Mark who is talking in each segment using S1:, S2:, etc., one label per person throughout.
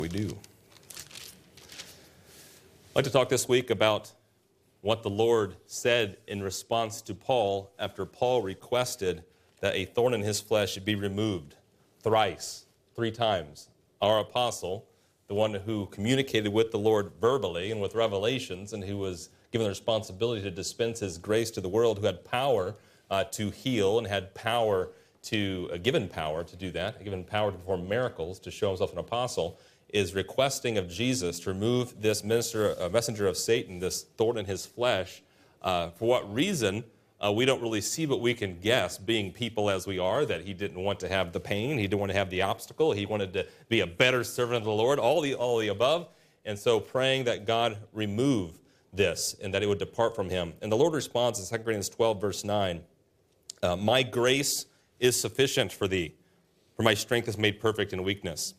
S1: We do. I'd like to talk this week about what the Lord said in response to Paul after Paul requested that a thorn in his flesh should be removed thrice, 3 times. Our apostle, the one who communicated with the Lord verbally and with revelations, and who was given the responsibility to dispense his grace to the world, who had power to heal and had power to, given power to do that, given power to perform miracles, to show himself an apostle, is requesting of Jesus to remove this messenger of Satan, this thorn in his flesh. For what reason, we don't really see, but we can guess, being people as we are, that he didn't want to have the pain, he didn't want to have the obstacle, he wanted to be a better servant of the Lord, all the above. And so praying that God remove this and that it would depart from him. And the Lord responds in 2 Corinthians 12, verse 9, my grace is sufficient for thee, for my strength is made perfect in weakness.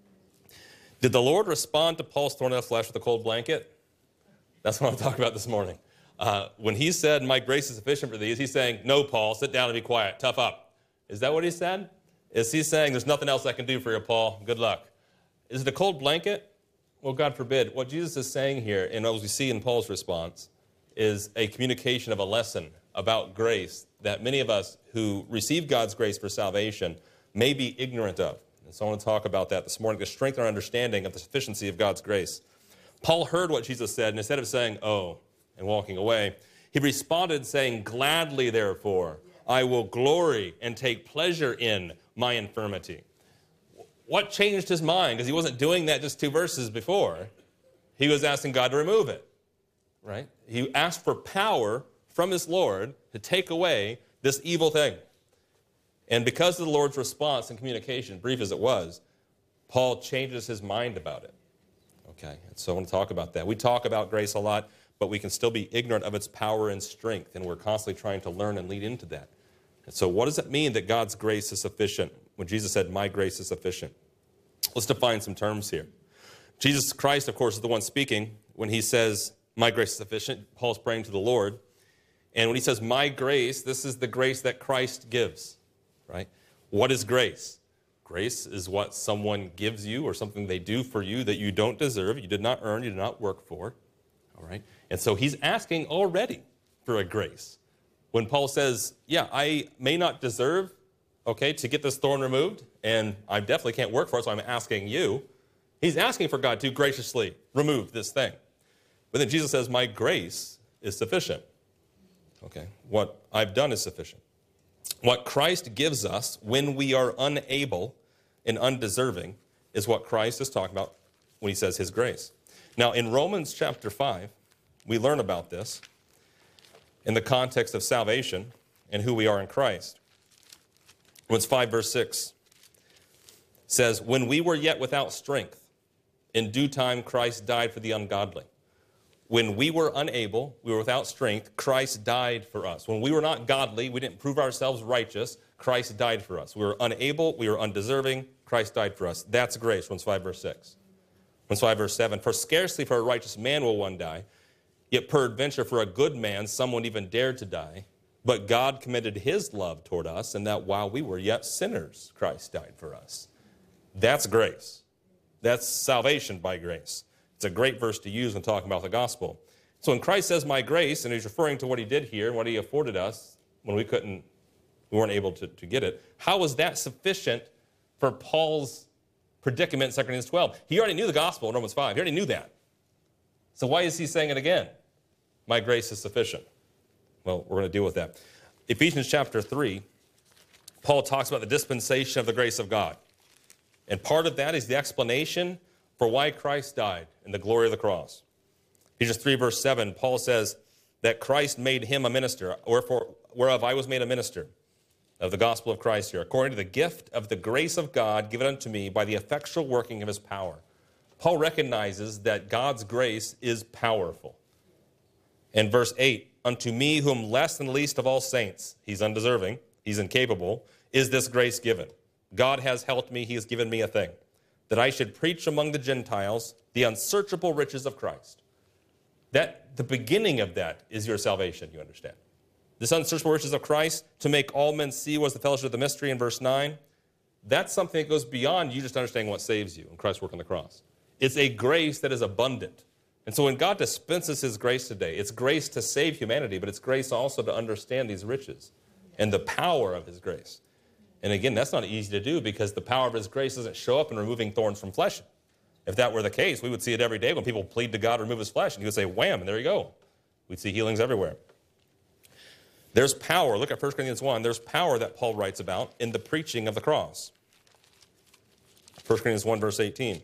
S1: Did the Lord respond to Paul's thorn in the flesh with a cold blanket? That's what I'm talking about this morning. When he said, my grace is sufficient for thee, is he saying, no, Paul, sit down and be quiet, tough up? Is that what he said? Is he saying, there's nothing else I can do for you, Paul, good luck? Is it a cold blanket? Well, God forbid. What Jesus is saying here, and as we see in Paul's response, is a communication of a lesson about grace that many of us who receive God's grace for salvation may be ignorant of. And so I want to talk about that this morning to strengthen our understanding of the sufficiency of God's grace. Paul heard what Jesus said, and instead of saying, oh, and walking away, he responded saying, gladly, therefore, I will glory and take pleasure in my infirmity. What changed his mind? Because he wasn't doing that just 2 verses before. He was asking God to remove it, right? He asked for power from his Lord to take away this evil thing. And because of the Lord's response and communication, brief as it was, Paul changes his mind about it. Okay, and so I want to talk about that. We talk about grace a lot, but we can still be ignorant of its power and strength, and we're constantly trying to learn and lead into that. And so what does it mean that God's grace is sufficient? When Jesus said, my grace is sufficient. Let's define some terms here. Jesus Christ, of course, is the one speaking. When he says, my grace is sufficient, Paul's praying to the Lord. And when he says, my grace, this is the grace that Christ gives, right? What is grace? Grace is what someone gives you or something they do for you that you don't deserve, you did not earn, you did not work for, all right? And so he's asking already for a grace. When Paul says, yeah, I may not deserve, okay, to get this thorn removed, and I definitely can't work for it, so I'm asking you, he's asking for God to graciously remove this thing. But then Jesus says, my grace is sufficient. Okay, what I've done is sufficient. What Christ gives us when we are unable and undeserving is what Christ is talking about when he says his grace. Now, in Romans chapter 5, we learn about this in the context of salvation and who we are in Christ. Romans 5, verse 6 says, when we were yet without strength, in due time Christ died for the ungodly. When we were unable, we were without strength, Christ died for us. When we were not godly, we didn't prove ourselves righteous, Christ died for us. We were unable, we were undeserving, Christ died for us. That's grace, Romans 5, verse 6. Romans 5, verse 7, for scarcely for a righteous man will one die, yet peradventure for a good man someone even dared to die. But God commended his love toward us, and that while we were yet sinners, Christ died for us. That's grace. That's salvation by grace. It's a great verse to use when talking about the gospel. So when Christ says my grace, and he's referring to what he did here and what he afforded us when we weren't able to get it, how was that sufficient for Paul's predicament in 2 Corinthians 12? He already knew the gospel in Romans 5. He already knew that. So why is he saying it again? My grace is sufficient. Well, we're going to deal with that. Ephesians chapter 3, Paul talks about the dispensation of the grace of God. And part of that is the explanation for why Christ died and the glory of the cross. Ephesians 3, verse 7, Paul says that Christ made him a minister, whereof I was made a minister of the gospel of Christ here, according to the gift of the grace of God given unto me by the effectual working of his power. Paul recognizes that God's grace is powerful. In verse 8, unto me whom less than least of all saints, he's undeserving, he's incapable, is this grace given. God has helped me, he has given me a thing, that I should preach among the Gentiles the unsearchable riches of Christ. That the beginning of that is your salvation, you understand. This unsearchable riches of Christ, to make all men see was the fellowship of the mystery in verse 9. That's something that goes beyond you just understanding what saves you and Christ's work on the cross. It's a grace that is abundant. And so when God dispenses his grace today, it's grace to save humanity, but it's grace also to understand these riches and the power of his grace. And again, that's not easy to do because the power of his grace doesn't show up in removing thorns from flesh. If that were the case, we would see it every day when people plead to God to remove his flesh, and he would say, wham, and there you go. We'd see healings everywhere. There's power. Look at 1 Corinthians 1. There's power that Paul writes about in the preaching of the cross. 1 Corinthians 1, verse 18.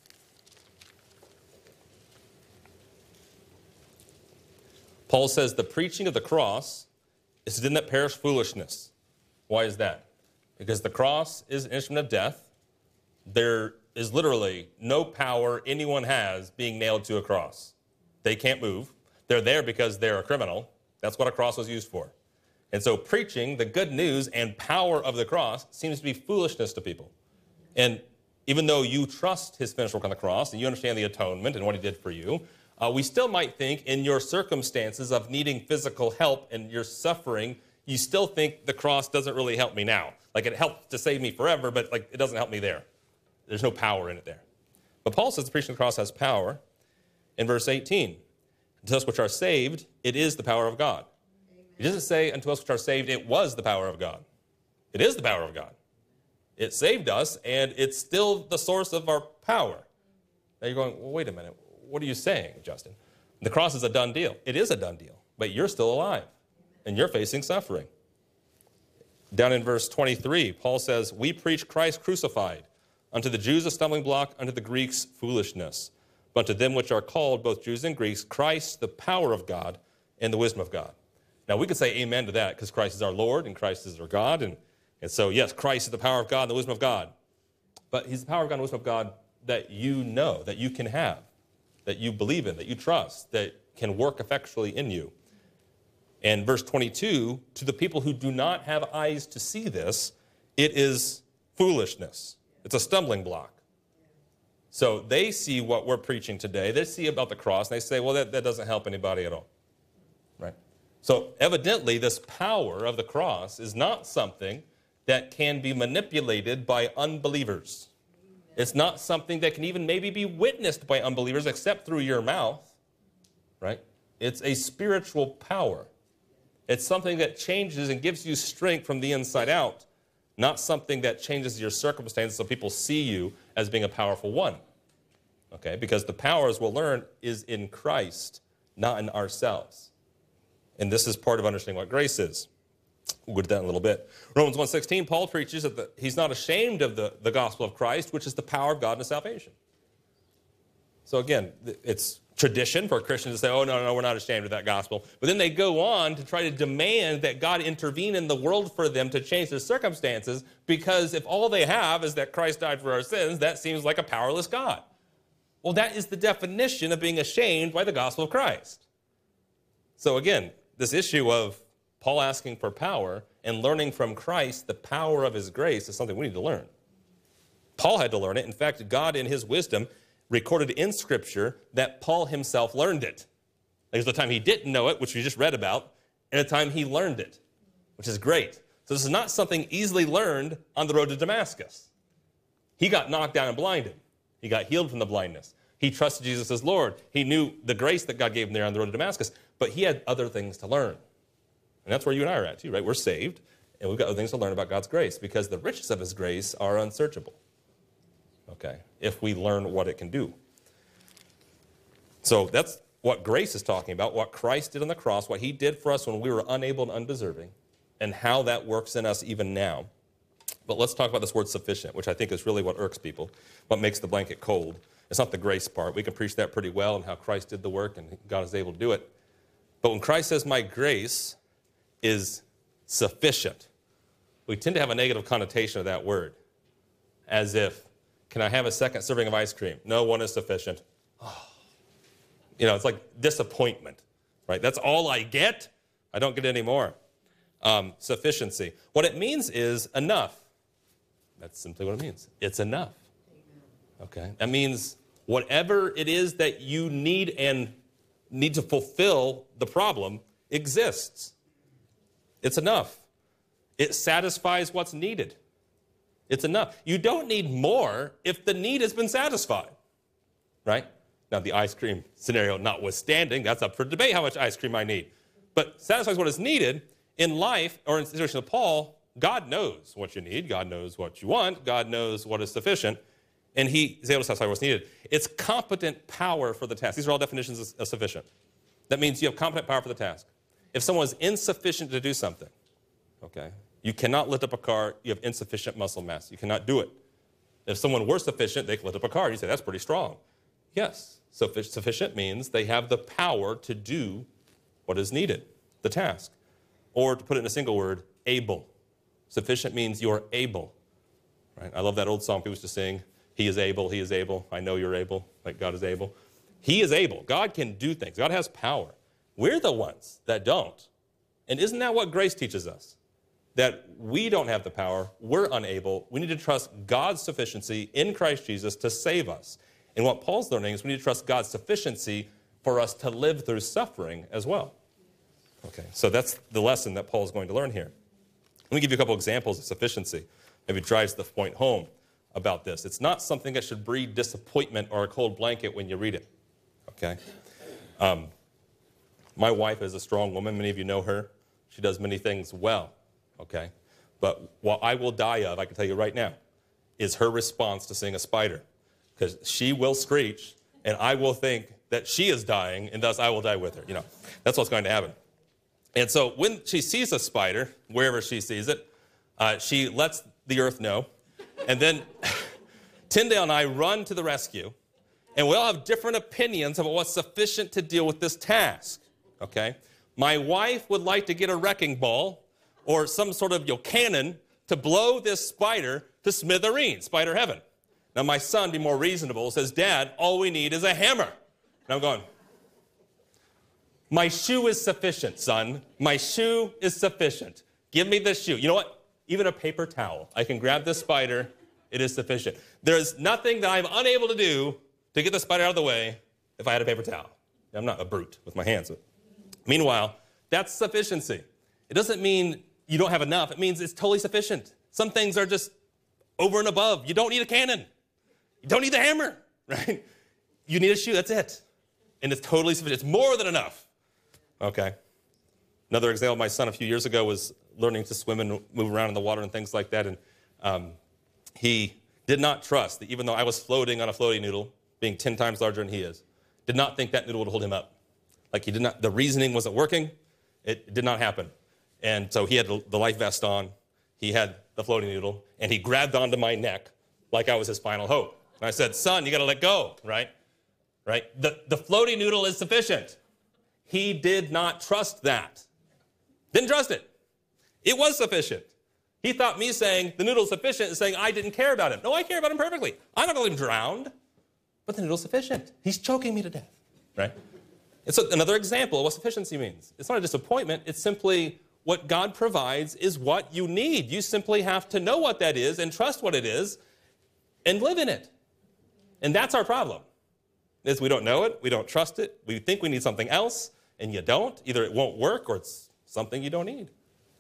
S1: Paul says the preaching of the cross is to them that perish foolishness. Why is that? Because the cross is an instrument of death. There is literally no power anyone has being nailed to a cross. They can't move. They're there because they're a criminal. That's what a cross was used for. And so preaching the good news and power of the cross seems to be foolishness to people. And even though you trust his finished work on the cross and you understand the atonement and what he did for you, we still might think in your circumstances of needing physical help and your suffering, you still think the cross doesn't really help me now. Like it helped to save me forever, but like it doesn't help me there. There's no power in it there. But Paul says the preaching of the cross has power. In verse 18, to us which are saved, it is the power of God. Amen. He doesn't say unto us which are saved, it was the power of God. It is the power of God. It saved us, and it's still the source of our power. Now you're going, well, wait a minute. What are you saying, Justin? The cross is a done deal. It is a done deal, but you're still alive, and you're facing suffering. Down in verse 23, Paul says, we preach Christ crucified, unto the Jews a stumbling block, unto the Greeks foolishness. But to them which are called, both Jews and Greeks, Christ, the power of God and the wisdom of God. Now, we could say amen to that because Christ is our Lord and Christ is our God. And so, yes, Christ is the power of God and the wisdom of God. But he's the power of God and the wisdom of God that you know, that you can have, that you believe in, that you trust, that can work effectually in you. And verse 22, to the people who do not have eyes to see this, it is foolishness. It's a stumbling block. So they see what we're preaching today. They see about the cross, and they say, well, that doesn't help anybody at all. Right? So evidently, this power of the cross is not something that can be manipulated by unbelievers. It's not something that can even maybe be witnessed by unbelievers except through your mouth. Right? It's a spiritual power. It's something that changes and gives you strength from the inside out, not something that changes your circumstances so people see you as being a powerful one. Okay? Because the power, as we'll learn, is in Christ, not in ourselves. And this is part of understanding what grace is. We'll go to that in a little bit. Romans 1:16, Paul preaches that he's not ashamed of the gospel of Christ, which is the power of God unto salvation. So again, it's tradition for Christians to say, oh, no, we're not ashamed of that gospel. But then they go on to try to demand that God intervene in the world for them to change their circumstances, because if all they have is that Christ died for our sins, that seems like a powerless God. Well, that is the definition of being ashamed by the gospel of Christ. So again, this issue of Paul asking for power and learning from Christ the power of his grace is something we need to learn. Paul had to learn it. In fact, God in his wisdom recorded in Scripture that Paul himself learned it. There's a time he didn't know it, which we just read about, and a time he learned it, which is great. So this is not something easily learned on the road to Damascus. He got knocked down and blinded. He got healed from the blindness. He trusted Jesus as Lord. He knew the grace that God gave him there on the road to Damascus, but he had other things to learn. And that's where you and I are at too, right? We're saved, and we've got other things to learn about God's grace because the riches of his grace are unsearchable. Okay, if we learn what it can do. So that's what grace is talking about, what Christ did on the cross, what he did for us when we were unable and undeserving, and how that works in us even now. But let's talk about this word sufficient, which I think is really what irks people, what makes the blanket cold. It's not the grace part. We can preach that pretty well and how Christ did the work and God is able to do it. But when Christ says, my grace is sufficient, we tend to have a negative connotation of that word, as if, can I have a second serving of ice cream? No, one is sufficient. Oh. You know, it's like disappointment, right? That's all I get. I don't get any more. Sufficiency. What it means is enough. That's simply what it means. It's enough. Okay? That means whatever it is that you need and need to fulfill the problem exists. It's enough. It satisfies what's needed. It's enough. You don't need more if the need has been satisfied. right? Now, the ice cream scenario notwithstanding, that's up for debate how much ice cream I need. But satisfies what is needed in life, or in the situation of Paul, God knows what you need. God knows what you want. God knows what is sufficient. And he is able to satisfy what's needed. It's competent power for the task. These are all definitions of sufficient. That means you have competent power for the task. If someone is insufficient to do something, okay, you cannot lift up a car, you have insufficient muscle mass. You cannot do it. If someone were sufficient, they could lift up a car. You say, that's pretty strong. Yes, sufficient means they have the power to do what is needed, the task. Or to put it in a single word, able. Sufficient means you're able. Right? I love that old song people used to sing, he is able, I know you're able, like God is able. He is able. God can do things. God has power. We're the ones that don't. And isn't that what grace teaches us? That we don't have the power, we're unable. We need to trust God's sufficiency in Christ Jesus to save us. And what Paul's learning is we need to trust God's sufficiency for us to live through suffering as well. Okay, so that's the lesson that Paul's going to learn here. Let me give you a couple examples of sufficiency. Maybe it drives the point home about this. It's not something that should breed disappointment or a cold blanket when you read it. Okay? My wife is a strong woman. Many of you know her. She does many things well. Okay? But what I will die of, I can tell you right now, is her response to seeing a spider. Because she will screech, and I will think that she is dying, and thus I will die with her. You know, that's what's going to happen. And so when she sees a spider, wherever she sees it, she lets the earth know. And then Tyndale and I run to the rescue. And we all have different opinions about what's sufficient to deal with this task. Okay? My wife would like to get a wrecking ball or some sort of cannon to blow this spider to smithereens, spider heaven. Now my son, be more reasonable, says, Dad, all we need is a hammer. And I'm going, my shoe is sufficient, son. My shoe is sufficient. Give me the shoe. You know what? Even a paper towel. I can grab this spider. It is sufficient. There's nothing that I'm unable to do to get the spider out of the way if I had a paper towel. I'm not a brute with my hands. Meanwhile, that's sufficiency. It doesn't mean you don't have enough. It means it's totally sufficient. Some things are just over and above. You don't need a cannon. You don't need the hammer, right? You need a shoe. That's it. And it's totally sufficient. It's more than enough. Okay. Another example, my son a few years ago was learning to swim and move around in the water and things like that. And he did not trust that even though I was floating on a floating noodle, being 10 times larger than he is, did not think that noodle would hold him up. Like he did not, the reasoning wasn't working. It did not happen. And so he had the life vest on. He had the floating noodle. And he grabbed onto my neck like I was his final hope. And I said, son, you got to let go, right? Right? The floating noodle is sufficient. He did not trust that. Didn't trust it. It was sufficient. He thought me saying the noodle's sufficient is saying I didn't care about him. No, I care about him perfectly. I'm not going to let him drown. But the noodle's sufficient. He's choking me to death, right? It's another example of what sufficiency means. It's not a disappointment. It's simply what God provides is what you need. You simply have to know what that is and trust what it is and live in it. And that's our problem. Is we don't know it, we don't trust it, we think we need something else, and you don't. Either it won't work or it's something you don't need.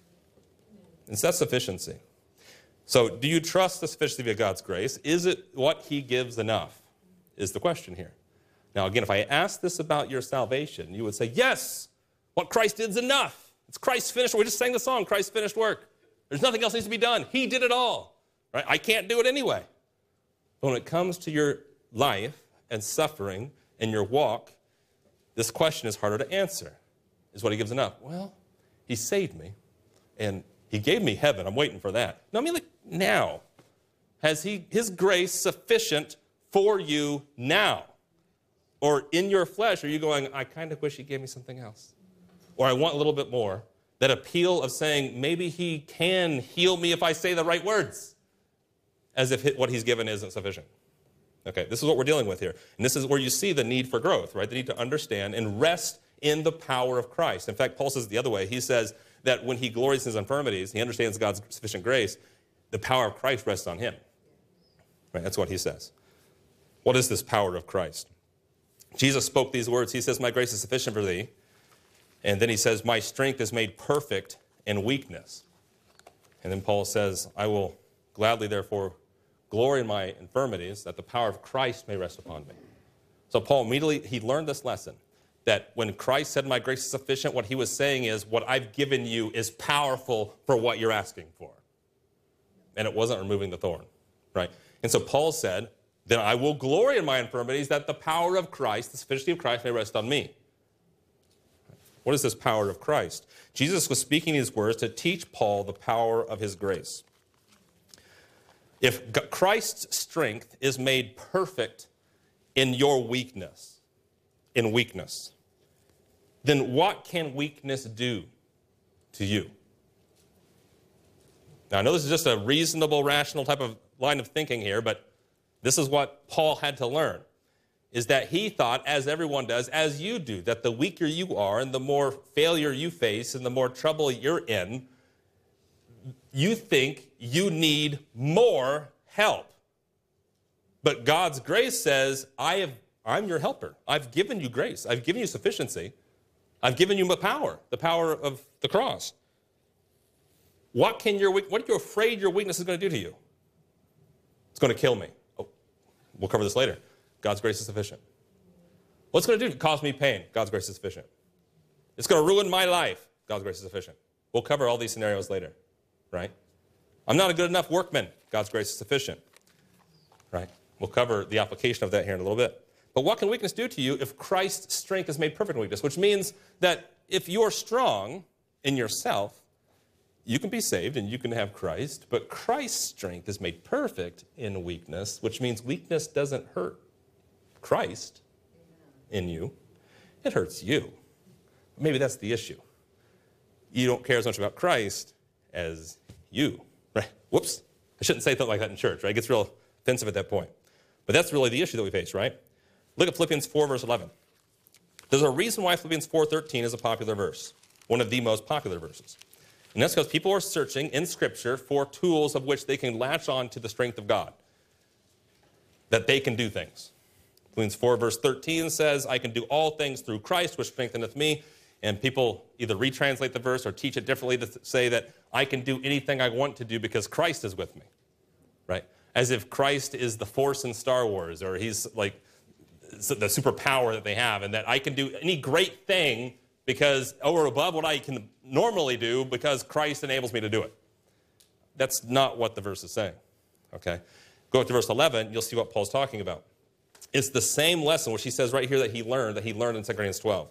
S1: And so that's sufficiency. So do you trust the sufficiency of God's grace? Is it what he gives enough? Is the question here. Now again, if I ask this about your salvation, you would say, yes, what Christ did is enough. It's Christ's finished work. We just sang the song, Christ's finished work. There's nothing else needs to be done. He did it all. Right? I can't do it anyway. But when it comes to your life and suffering and your walk, this question is harder to answer. Is what he gives enough? Well, he saved me, and he gave me heaven. I'm waiting for that. No, I mean, like now. Has his grace sufficient for you now? Or in your flesh, are you going, I kind of wish he gave me something else? Or I want a little bit more. That appeal of saying, maybe he can heal me if I say the right words. As if what he's given isn't sufficient. Okay, this is what we're dealing with here. And this is where you see the need for growth, right? The need to understand and rest in the power of Christ. In fact, Paul says it the other way. He says that when he glories in his infirmities, he understands God's sufficient grace, the power of Christ rests on him. Right, that's what he says. What is this power of Christ? Jesus spoke these words. He says, my grace is sufficient for thee. And then he says, my strength is made perfect in weakness. And then Paul says, I will gladly, therefore, glory in my infirmities, that the power of Christ may rest upon me. So Paul immediately, he learned this lesson, that when Christ said, my grace is sufficient, what he was saying is, what I've given you is powerful for what you're asking for. And it wasn't removing the thorn, right? And so Paul said, then I will glory in my infirmities, that the power of Christ, the sufficiency of Christ, may rest on me. What is this power of Christ? Jesus was speaking these words to teach Paul the power of his grace. If Christ's strength is made perfect in your weakness, then what can weakness do to you? Now, I know this is just a reasonable, rational type of line of thinking here, but this is what Paul had to learn, is that he thought, as everyone does, as you do, that the weaker you are and the more failure you face and the more trouble you're in, you think you need more help. But God's grace says, I'm your helper. I've given you grace. I've given you sufficiency. I've given you the power of the cross. What are you afraid your weakness is going to do to you? It's going to kill me. Oh, we'll cover this later. God's grace is sufficient. What's going to do to cause me pain? God's grace is sufficient. It's going to ruin my life. God's grace is sufficient. We'll cover all these scenarios later, right? I'm not a good enough workman. God's grace is sufficient, right? We'll cover the application of that here in a little bit. But what can weakness do to you if Christ's strength is made perfect in weakness? Which means that if you're strong in yourself, you can be saved and you can have Christ, but Christ's strength is made perfect in weakness, which means weakness doesn't hurt Christ in you. It hurts you. Maybe that's the issue. You don't care as much about Christ as you, right? Whoops. I shouldn't say something like that in church, right? It gets real offensive at that point. But that's really the issue that we face, right? Look at Philippians 4, verse 11. There's a reason why Philippians 4:13 is a popular verse, one of the most popular verses. And that's because people are searching in Scripture for tools of which they can latch on to the strength of God, that they can do things. Philippians 4, verse 13 says, I can do all things through Christ, which strengtheneth me. And people either retranslate the verse or teach it differently to say that I can do anything I want to do because Christ is with me, right? As if Christ is the Force in Star Wars, or he's like the superpower that they have, and that I can do any great thing because over above what I can normally do because Christ enables me to do it. That's not what the verse is saying, okay? Go up to verse 11, you'll see what Paul's talking about. It's the same lesson, which he says right here that he learned in 2 Corinthians 12.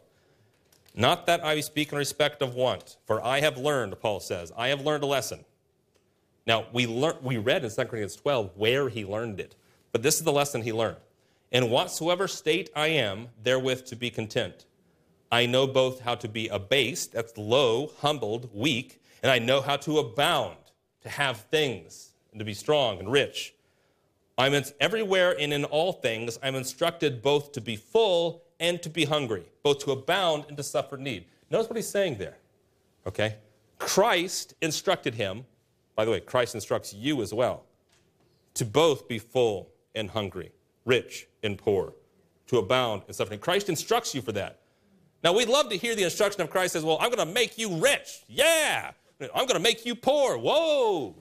S1: Not that I speak in respect of want, for I have learned, Paul says, I have learned a lesson. Now, we read in 2 Corinthians 12 where he learned it, but this is the lesson he learned. In whatsoever state I am, therewith to be content. I know both how to be abased, that's low, humbled, weak, and I know how to abound, to have things, and to be strong and rich. I'm everywhere and in all things, I'm instructed both to be full and to be hungry, both to abound and to suffer need. Notice what he's saying there, okay? Christ instructed him, by the way, Christ instructs you as well, to both be full and hungry, rich and poor, to abound and suffering. Christ instructs you for that. Now, we'd love to hear the instruction of Christ as, well, I'm going to make you rich. Yeah. I'm going to make you poor. Whoa.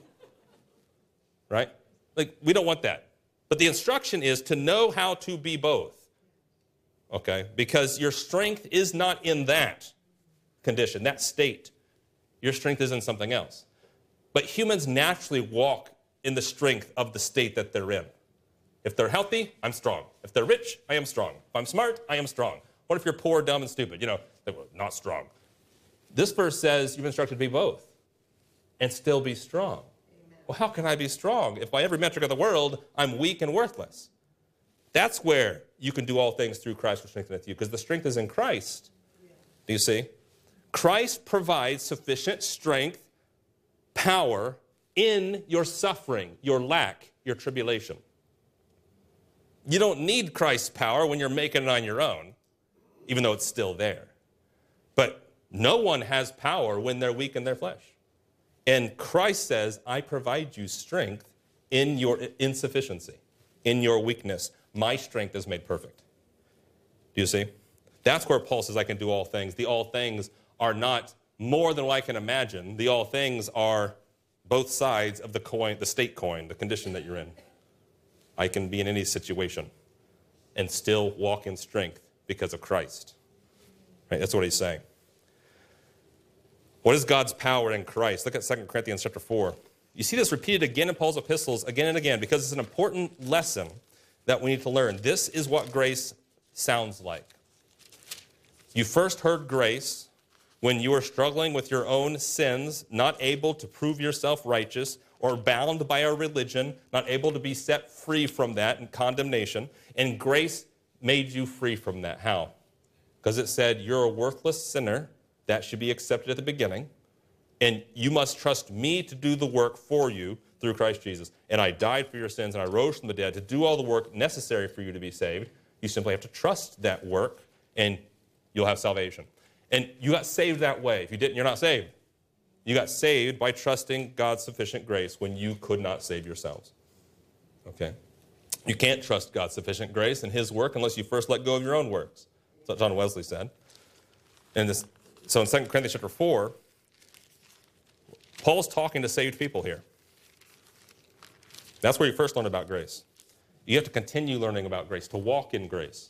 S1: Right? Like, we don't want that. But the instruction is to know how to be both. Okay? Because your strength is not in that condition, that state. Your strength is in something else. But humans naturally walk in the strength of the state that they're in. If they're healthy, I'm strong. If they're rich, I am strong. If I'm smart, I am strong. What if you're poor, dumb, and stupid? You know, not strong. This verse says you've instructed to be both and still be strong. Amen. Well, how can I be strong if by every metric of the world, I'm weak and worthless? That's where you can do all things through Christ who strengtheneth you, because the strength is in Christ. Yeah. Do you see? Christ provides sufficient strength, power in your suffering, your lack, your tribulation. You don't need Christ's power when you're making it on your own, even though it's still there. But no one has power when they're weak in their flesh. And Christ says, I provide you strength in your insufficiency, in your weakness. My strength is made perfect. Do you see? That's where Paul says I can do all things. The all things are not more than what I can imagine. The all things are both sides of the coin, the state coin, the condition that you're in. I can be in any situation. and still walk in strength because of Christ. Right? That's what he's saying. What is God's power in Christ? Look at 2 Corinthians chapter 4. You see this repeated again in Paul's epistles again and again because it's an important lesson that we need to learn. This is what grace sounds like. You first heard grace when you were struggling with your own sins, not able to prove yourself righteous, or bound by our religion, not able to be set free from that and condemnation. And grace made you free from that. How? Because it said you're a worthless sinner. That should be accepted at the beginning. And you must trust me to do the work for you through Christ Jesus. And I died for your sins, and I rose from the dead to do all the work necessary for you to be saved. You simply have to trust that work, and you'll have salvation. And you got saved that way. If you didn't, you're not saved. You got saved by trusting God's sufficient grace when you could not save yourselves. Okay? You can't trust God's sufficient grace and his work unless you first let go of your own works. That's what John Wesley said. So in 2 Corinthians chapter 4, Paul's talking to saved people here. That's where you first learn about grace. You have to continue learning about grace, to walk in grace.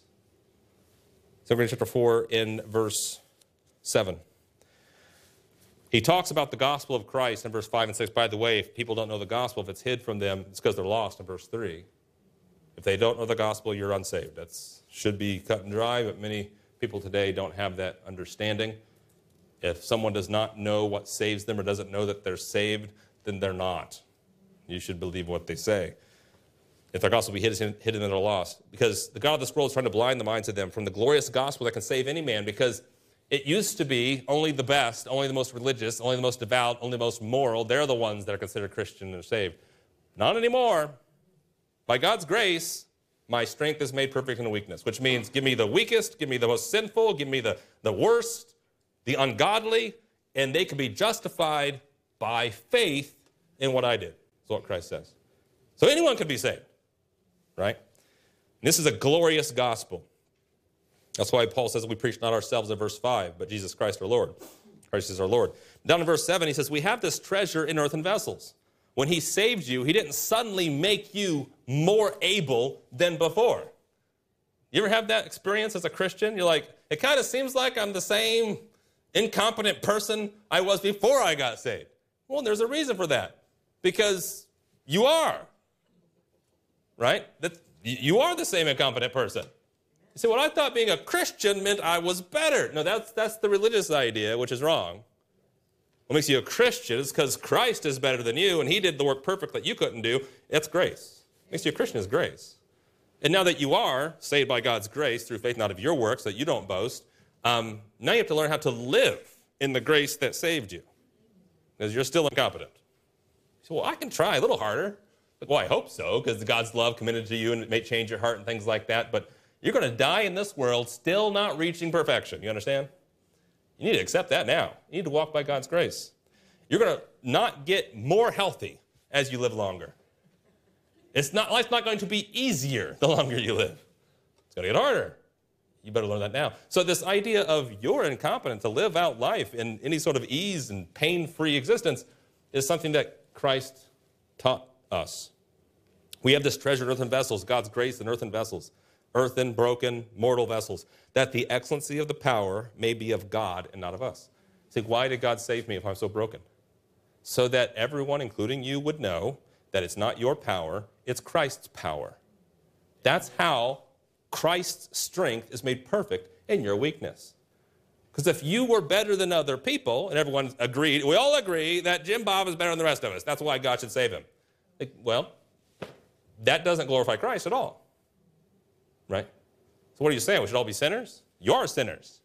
S1: 2 Corinthians chapter 4 in verse 7. He talks about the gospel of Christ in verse 5 and 6. By the way, if people don't know the gospel, if it's hid from them, it's because they're lost in verse 3. If they don't know the gospel, you're unsaved. That should be cut and dry, but many people today don't have that understanding. If someone does not know what saves them or doesn't know that they're saved, then they're not. You should believe what they say. If their gospel be hidden, then they're lost. Because the God of this world is trying to blind the minds of them from the glorious gospel that can save any man, because it used to be only the best, only the most religious, only the most devout, only the most moral. They're the ones that are considered Christian and saved. Not anymore. By God's grace, my strength is made perfect in weakness, which means give me the weakest, give me the most sinful, give me the worst, the ungodly, and they can be justified by faith in what I did. That's what Christ says. So anyone can be saved, right? And this is a glorious gospel. That's why Paul says we preach not ourselves in verse 5, but Jesus Christ our Lord. Christ is our Lord. Down in verse 7, he says, we have this treasure in earthen vessels. When he saved you, he didn't suddenly make you more able than before. You ever have that experience as a Christian? You're like, it kind of seems like I'm the same incompetent person I was before I got saved. Well, there's a reason for that. Because you are. Right? You are the same incompetent person. You say, well, I thought being a Christian meant I was better. No, that's the religious idea, which is wrong. What makes you a Christian is because Christ is better than you, and he did the work perfect that you couldn't do. It's grace. What makes you a Christian is grace. And now that you are saved by God's grace through faith, not of your works, that you don't boast, now you have to learn how to live in the grace that saved you, because you're still incompetent. You say, well, I can try a little harder. Like, well, I hope so, because God's love committed to you, and it may change your heart and things like that, but you're going to die in this world still not reaching perfection. You understand? You need to accept that now. You need to walk by God's grace. You're going to not get more healthy as you live longer. Life's not going to be easier the longer you live. It's going to get harder. You better learn that now. So this idea of you're incompetent to live out life in any sort of ease and pain-free existence is something that Christ taught us. We have this treasure in earthen vessels, God's grace in earthen vessels. Earthen, broken, mortal vessels, that the excellency of the power may be of God and not of us. See, why did God save me if I'm so broken? So that everyone, including you, would know that it's not your power, it's Christ's power. That's how Christ's strength is made perfect in your weakness. Because if you were better than other people, and everyone agreed, we all agree that Jim Bob is better than the rest of us, that's why God should save him. Well, that doesn't glorify Christ at all. Right? So what are you saying? We should all be sinners? You are sinners.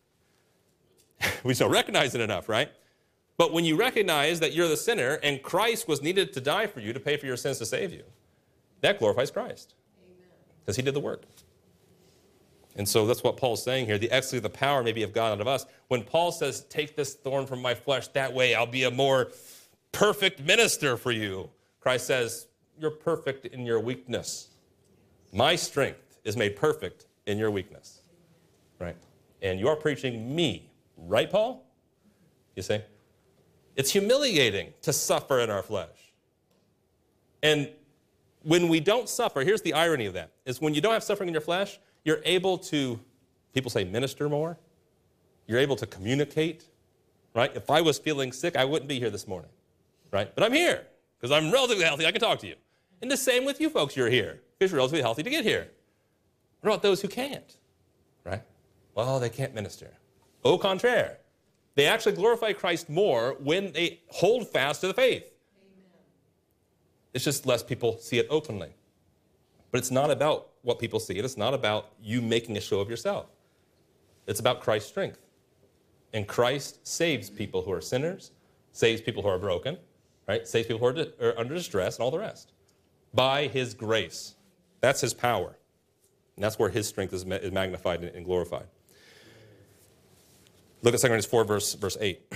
S1: We don't recognize it enough, right? But when you recognize that you're the sinner and Christ was needed to die for you to pay for your sins to save you, that glorifies Christ. Because he did the work. And so that's what Paul's saying here. The excellency of the power may be of God, not of us. When Paul says, take this thorn from my flesh, that way I'll be a more perfect minister for you. Christ says, you're perfect in your weakness. My strength is made perfect in your weakness, right? And you are preaching me, right, Paul? You see? It's humiliating to suffer in our flesh. And when we don't suffer, here's the irony of that, is when you don't have suffering in your flesh, you're able to, people say minister more. You're able to communicate, right? If I was feeling sick, I wouldn't be here this morning, right? But I'm here because I'm relatively healthy. I can talk to you. And the same with you folks. You're here because you're relatively healthy to get here. What about those who can't, right? Well, they can't minister. Au contraire. They actually glorify Christ more when they hold fast to the faith. Amen. It's just less people see it openly. But it's not about what people see. It's not about you making a show of yourself. It's about Christ's strength. And Christ saves people who are sinners, saves people who are broken, right? Saves people who are under distress and all the rest. By his grace. That's his power. And that's where his strength is magnified and glorified. Look at 2 Corinthians 4, verse 8.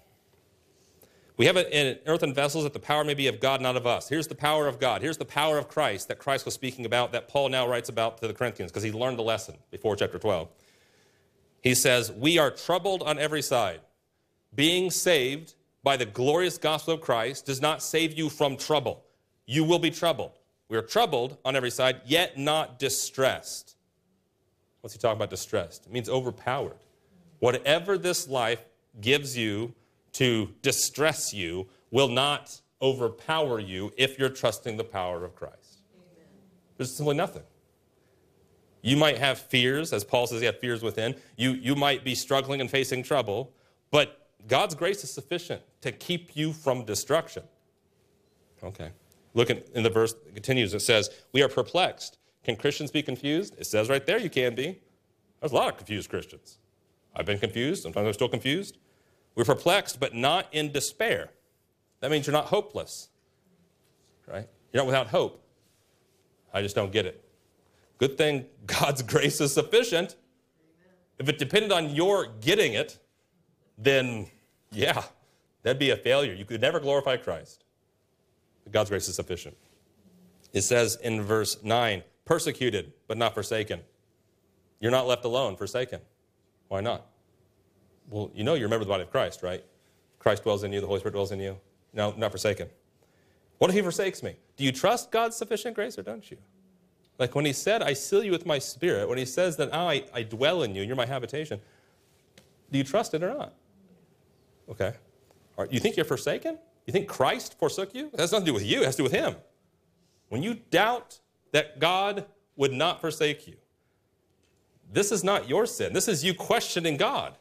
S1: We have it in earthen vessels that the power may be of God, not of us. Here's the power of God. Here's the power of Christ that Christ was speaking about, that Paul now writes about to the Corinthians, because he learned the lesson before chapter 12. He says, we are troubled on every side. Being saved by the glorious gospel of Christ does not save you from trouble. You will be troubled. We are troubled on every side, yet not distressed. What's he talking about distressed? It means overpowered. Whatever this life gives you to distress you will not overpower you if you're trusting the power of Christ. Amen. There's simply nothing. You might have fears, as Paul says he had fears within. You might be struggling and facing trouble, but God's grace is sufficient to keep you from destruction. Okay. Look in the verse, it continues. It says, we are perplexed. Can Christians be confused? It says right there you can be. There's a lot of confused Christians. I've been confused. Sometimes I'm still confused. We're perplexed, but not in despair. That means you're not hopeless, right? You're not without hope. I just don't get it. Good thing God's grace is sufficient. Amen. If it depended on your getting it, then, yeah, that'd be a failure. You could never glorify Christ. But God's grace is sufficient. It says in verse 9, persecuted, but not forsaken. You're not left alone, forsaken. Why not? Well, you know you're a member of the body of Christ, right? Christ dwells in you, the Holy Spirit dwells in you. No, not forsaken. What if he forsakes me? Do you trust God's sufficient grace or don't you? Like when he said, I seal you with my spirit, when he says that I dwell in you and you're my habitation, do you trust it or not? Okay. All right. You think you're forsaken? You think Christ forsook you? It has nothing to do with you. It has to do with him. When you doubt that God would not forsake you, this is not your sin. This is you questioning God.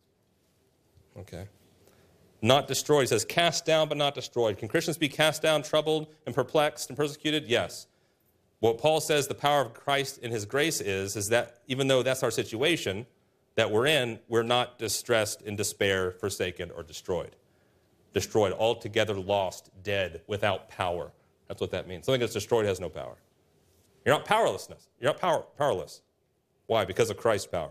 S1: Okay. Not destroyed. He says, cast down but not destroyed. Can Christians be cast down, troubled, and perplexed and persecuted? Yes. What Paul says the power of Christ in his grace is that even though that's our situation that we're in, we're not distressed, in despair, forsaken, or destroyed. Destroyed, altogether lost, dead, without power. That's what that means. Something that's destroyed has no power. You're not powerlessness. You're not powerless. Why? Because of Christ's power.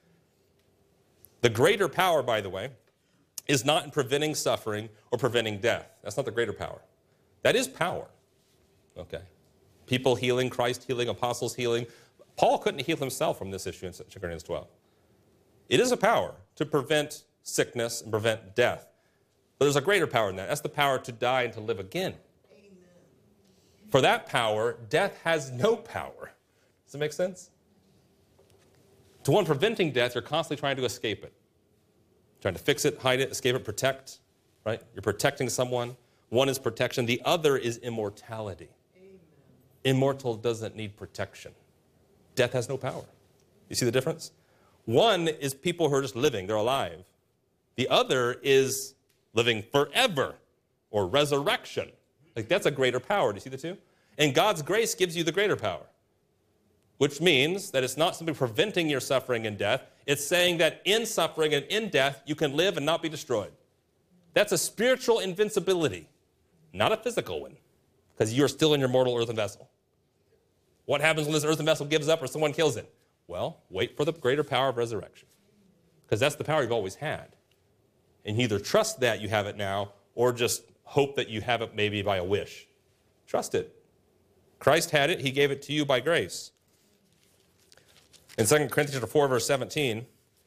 S1: The greater power, by the way, is not in preventing suffering or preventing death. That's not the greater power. That is power. Okay. People healing, Christ healing, apostles healing. Paul couldn't heal himself from this issue in 2 Corinthians 12. It is a power to prevent sickness and prevent death. But there's a greater power in that. That's the power to die and to live again. Amen. For that power, death has no power. Does it make sense? To one preventing death, you're constantly trying to escape it. Trying to fix it, hide it, escape it, protect, right? You're protecting someone. One is protection. The other is immortality. Amen. Immortal doesn't need protection. Death has no power. You see the difference? One is people who are just living. They're alive. The other is living forever or resurrection. Like that's a greater power. Do you see the two? And God's grace gives you the greater power, which means that it's not simply preventing your suffering and death. It's saying that in suffering and in death, you can live and not be destroyed. That's a spiritual invincibility, not a physical one, because you're still in your mortal earthen vessel. What happens when this earthen vessel gives up or someone kills it? Well, wait for the greater power of resurrection, because that's the power you've always had. And you either trust that you have it now or just hope that you have it maybe by a wish. Trust it. Christ had it. He gave it to you by grace. In 2 Corinthians 4, verse 17,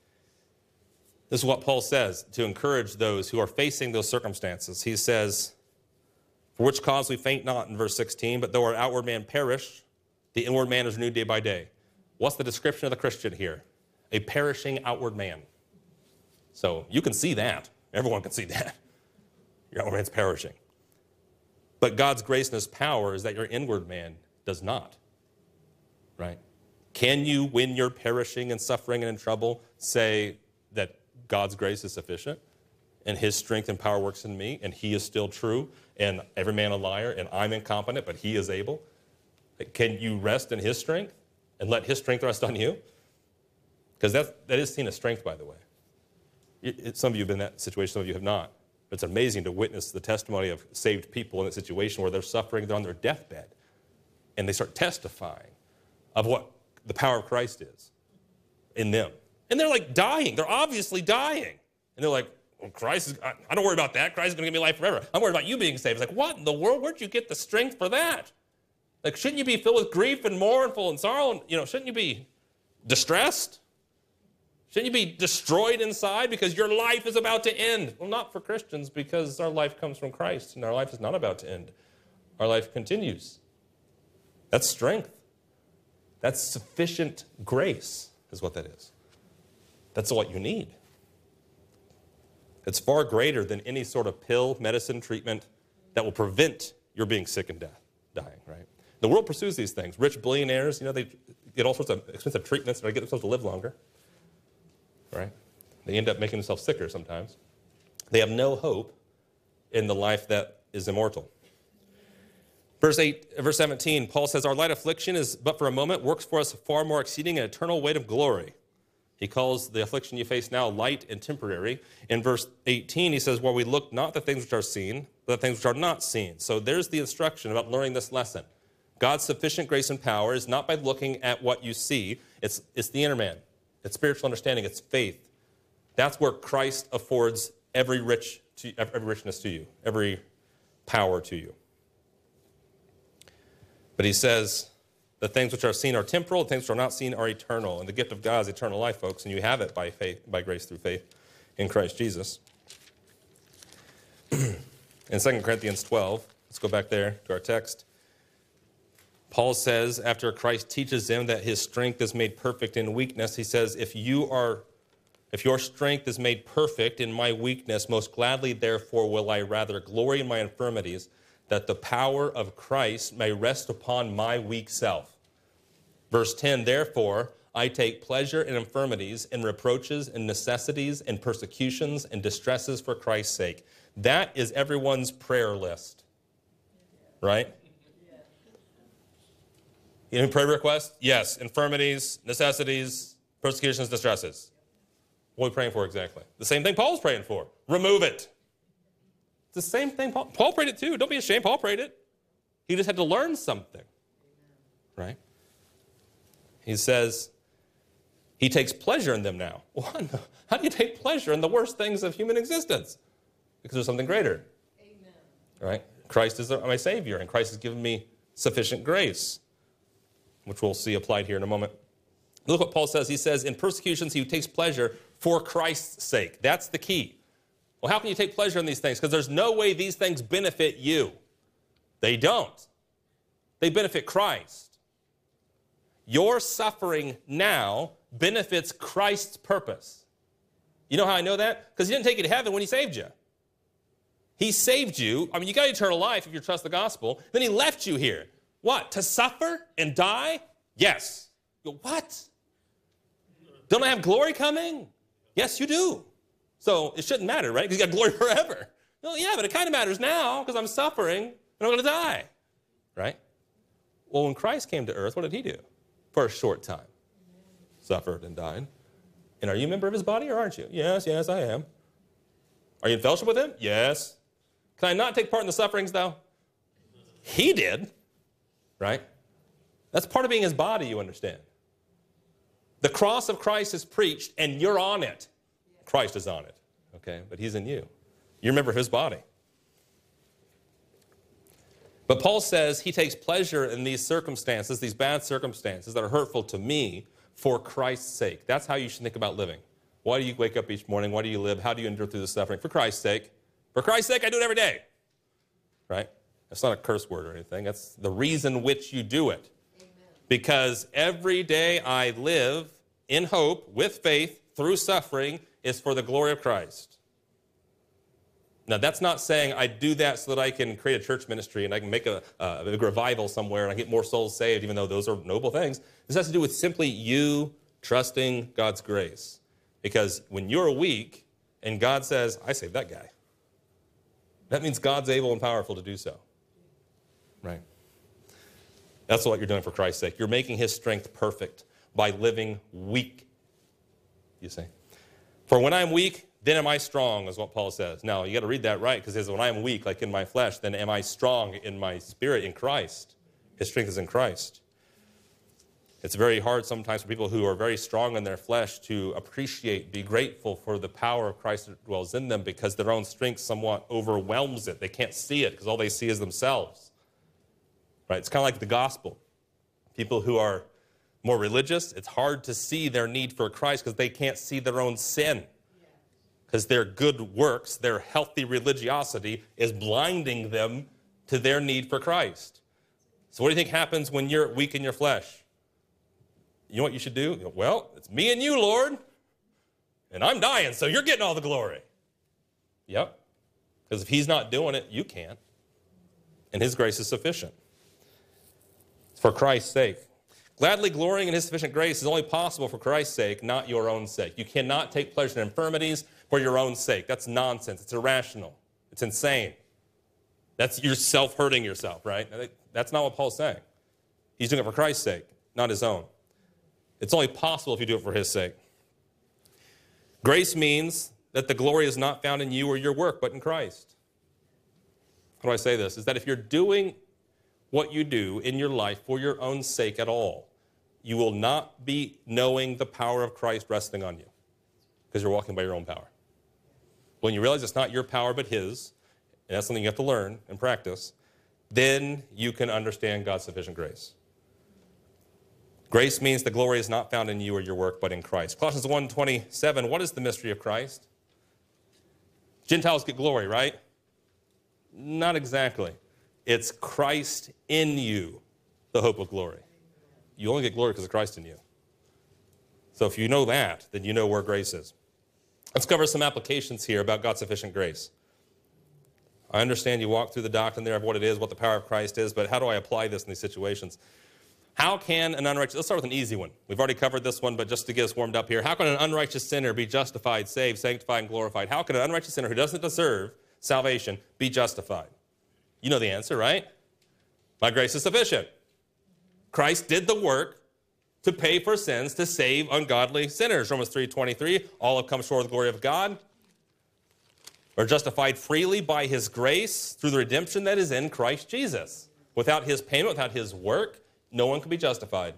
S1: this is what Paul says to encourage those who are facing those circumstances. He says, for which cause we faint not, in verse 16, but though our outward man perish, the inward man is renewed day by day. What's the description of the Christian here? A perishing outward man. So you can see that. Everyone can see that. Your outward man's perishing. But God's grace and his power is that your inward man does not. Right? Can you, when you're perishing and suffering and in trouble, say that God's grace is sufficient and his strength and power works in me and he is still true and every man a liar and I'm incompetent but he is able? Can you rest in his strength and let his strength rest on you? Because that is seen as strength, by the way. Some of you have been in that situation, some of you have not. But it's amazing to witness the testimony of saved people in that situation where they're suffering, they're on their deathbed, and they start testifying of what the power of Christ is in them. And they're like dying. They're obviously dying. And they're like, well, I don't worry about that. Christ is going to give me life forever. I'm worried about you being saved. It's like, what in the world? Where'd you get the strength for that? Like, shouldn't you be filled with grief and mournful and sorrow? And, shouldn't you be distressed? Shouldn't you be destroyed inside because your life is about to end? Well, not for Christians, because our life comes from Christ, and our life is not about to end. Our life continues. That's strength. That's sufficient grace, is what that is. That's what you need. It's far greater than any sort of pill, medicine, treatment that will prevent your being sick and dying, right? The world pursues these things. Rich billionaires, they get all sorts of expensive treatments to get themselves to live longer, right? They end up making themselves sicker sometimes. They have no hope in the life that is immortal. Verse 17, Paul says, our light affliction is but for a moment, works for us far more exceeding an eternal weight of glory. He calls the affliction you face now light and temporary. In verse 18, he says, well, we look not at the things which are seen, but the things which are not seen. So there's the instruction about learning this lesson. God's sufficient grace and power is not by looking at what you see. It's the inner man. It's spiritual understanding. It's faith. That's where Christ affords every richness to you, every power to you. But he says, the things which are seen are temporal, the things which are not seen are eternal. And the gift of God is eternal life, folks, and you have it by faith, by grace through faith in Christ Jesus. In 2 Corinthians 12, let's go back there to our text. Paul says, after Christ teaches them that his strength is made perfect in weakness, he says, if your strength is made perfect in my weakness, most gladly, therefore, will I rather glory in my infirmities, that the power of Christ may rest upon my weak self. Verse 10, therefore, I take pleasure in infirmities, in reproaches, in necessities, in persecutions, and distresses for Christ's sake. That is everyone's prayer list, right? You have a prayer request? Yes. Infirmities, necessities, persecutions, distresses. What are we praying for exactly? The same thing Paul's praying for. Remove it. It's the same thing. Paul prayed it too. Don't be ashamed. Paul prayed it. He just had to learn something. Right? He says he takes pleasure in them now. How do you take pleasure in the worst things of human existence? Because there's something greater. Amen. Right? Christ is my Savior, and Christ has given me sufficient grace, which we'll see applied here in a moment. Look what Paul says. He says, in persecutions, he takes pleasure for Christ's sake. That's the key. Well, how can you take pleasure in these things? Because there's no way these things benefit you. They don't. They benefit Christ. Your suffering now benefits Christ's purpose. You know how I know that? Because he didn't take you to heaven when he saved you. He saved you. I mean, you got eternal life if you trust the gospel. Then he left you here. What? To suffer and die? Yes. You go, what? Don't I have glory coming? Yes, you do. So it shouldn't matter, right? Because you got glory forever. No, yeah, but it kind of matters now because I'm suffering and I'm going to die, right? Well, when Christ came to earth, what did he do? For a short time. Suffered and died. And are you a member of his body or aren't you? Yes, I am. Are you in fellowship with him? Yes. Can I not take part in the sufferings, though? He did, right? That's part of being his body, you understand. The cross of Christ is preached, and you're on it. Christ is on it, okay? But he's in you. You're a member of his body. But Paul says he takes pleasure in these circumstances, these bad circumstances that are hurtful to me for Christ's sake. That's how you should think about living. Why do you wake up each morning? Why do you live? How do you endure through the suffering? For Christ's sake. For Christ's sake, I do it every day, right? That's not a curse word or anything. That's the reason which you do it. Amen. Because every day I live in hope, with faith, through suffering, is for the glory of Christ. Now, that's not saying I do that so that I can create a church ministry and I can make a revival somewhere and I get more souls saved, even though those are noble things. This has to do with simply you trusting God's grace. Because when you're weak and God says, I saved that guy, that means God's able and powerful to do so. Right? That's what you're doing for Christ's sake. You're making his strength perfect by living weak, you see. For when I'm weak, then am I strong, is what Paul says. Now, you got to read that right, because it says, when I am weak, like in my flesh, then am I strong in my spirit in Christ. His strength is in Christ. It's very hard sometimes for people who are very strong in their flesh to appreciate, be grateful for the power of Christ that dwells in them, because their own strength somewhat overwhelms it. They can't see it because all they see is themselves. Right? It's kind of like the gospel. People who are more religious, it's hard to see their need for Christ because they can't see their own sin. Because their good works, their healthy religiosity is blinding them to their need for Christ. So what do you think happens when you're weak in your flesh? You know what you should do? You go, well, it's me and you, Lord, and I'm dying, so you're getting all the glory. Yep. Because if he's not doing it, you can't. And his grace is sufficient. It's for Christ's sake. Gladly glorying in his sufficient grace is only possible for Christ's sake, not your own sake. You cannot take pleasure in infirmities for your own sake. That's nonsense. It's irrational. It's insane. That's you're self-hurting yourself, right? That's not what Paul's saying. He's doing it for Christ's sake, not his own. It's only possible if you do it for his sake. Grace means that the glory is not found in you or your work, but in Christ. How do I say this? Is that if you're doing what you do in your life for your own sake at all, you will not be knowing the power of Christ resting on you because you're walking by your own power. When you realize it's not your power but his, and that's something you have to learn and practice, then you can understand God's sufficient grace. Grace means the glory is not found in you or your work but in Christ. Colossians 1:27, what is the mystery of Christ? Gentiles get glory, right? Not exactly. It's Christ in you, the hope of glory. You only get glory because of Christ in you. So if you know that, then you know where grace is. Let's cover some applications here about God's sufficient grace. I understand you walk through the doctrine there of what it is, what the power of Christ is, but how do I apply this in these situations? How can an unrighteous, let's start with an easy one. We've already covered this one, but just to get us warmed up here. How can an unrighteous sinner be justified, saved, sanctified, and glorified? How can an unrighteous sinner who doesn't deserve salvation be justified? You know the answer, right? My grace is sufficient. Christ did the work to pay for sins, to save ungodly sinners. Romans 3:23, all have come short of the glory of God. We're justified freely by his grace through the redemption that is in Christ Jesus. Without his payment, without his work, no one can be justified.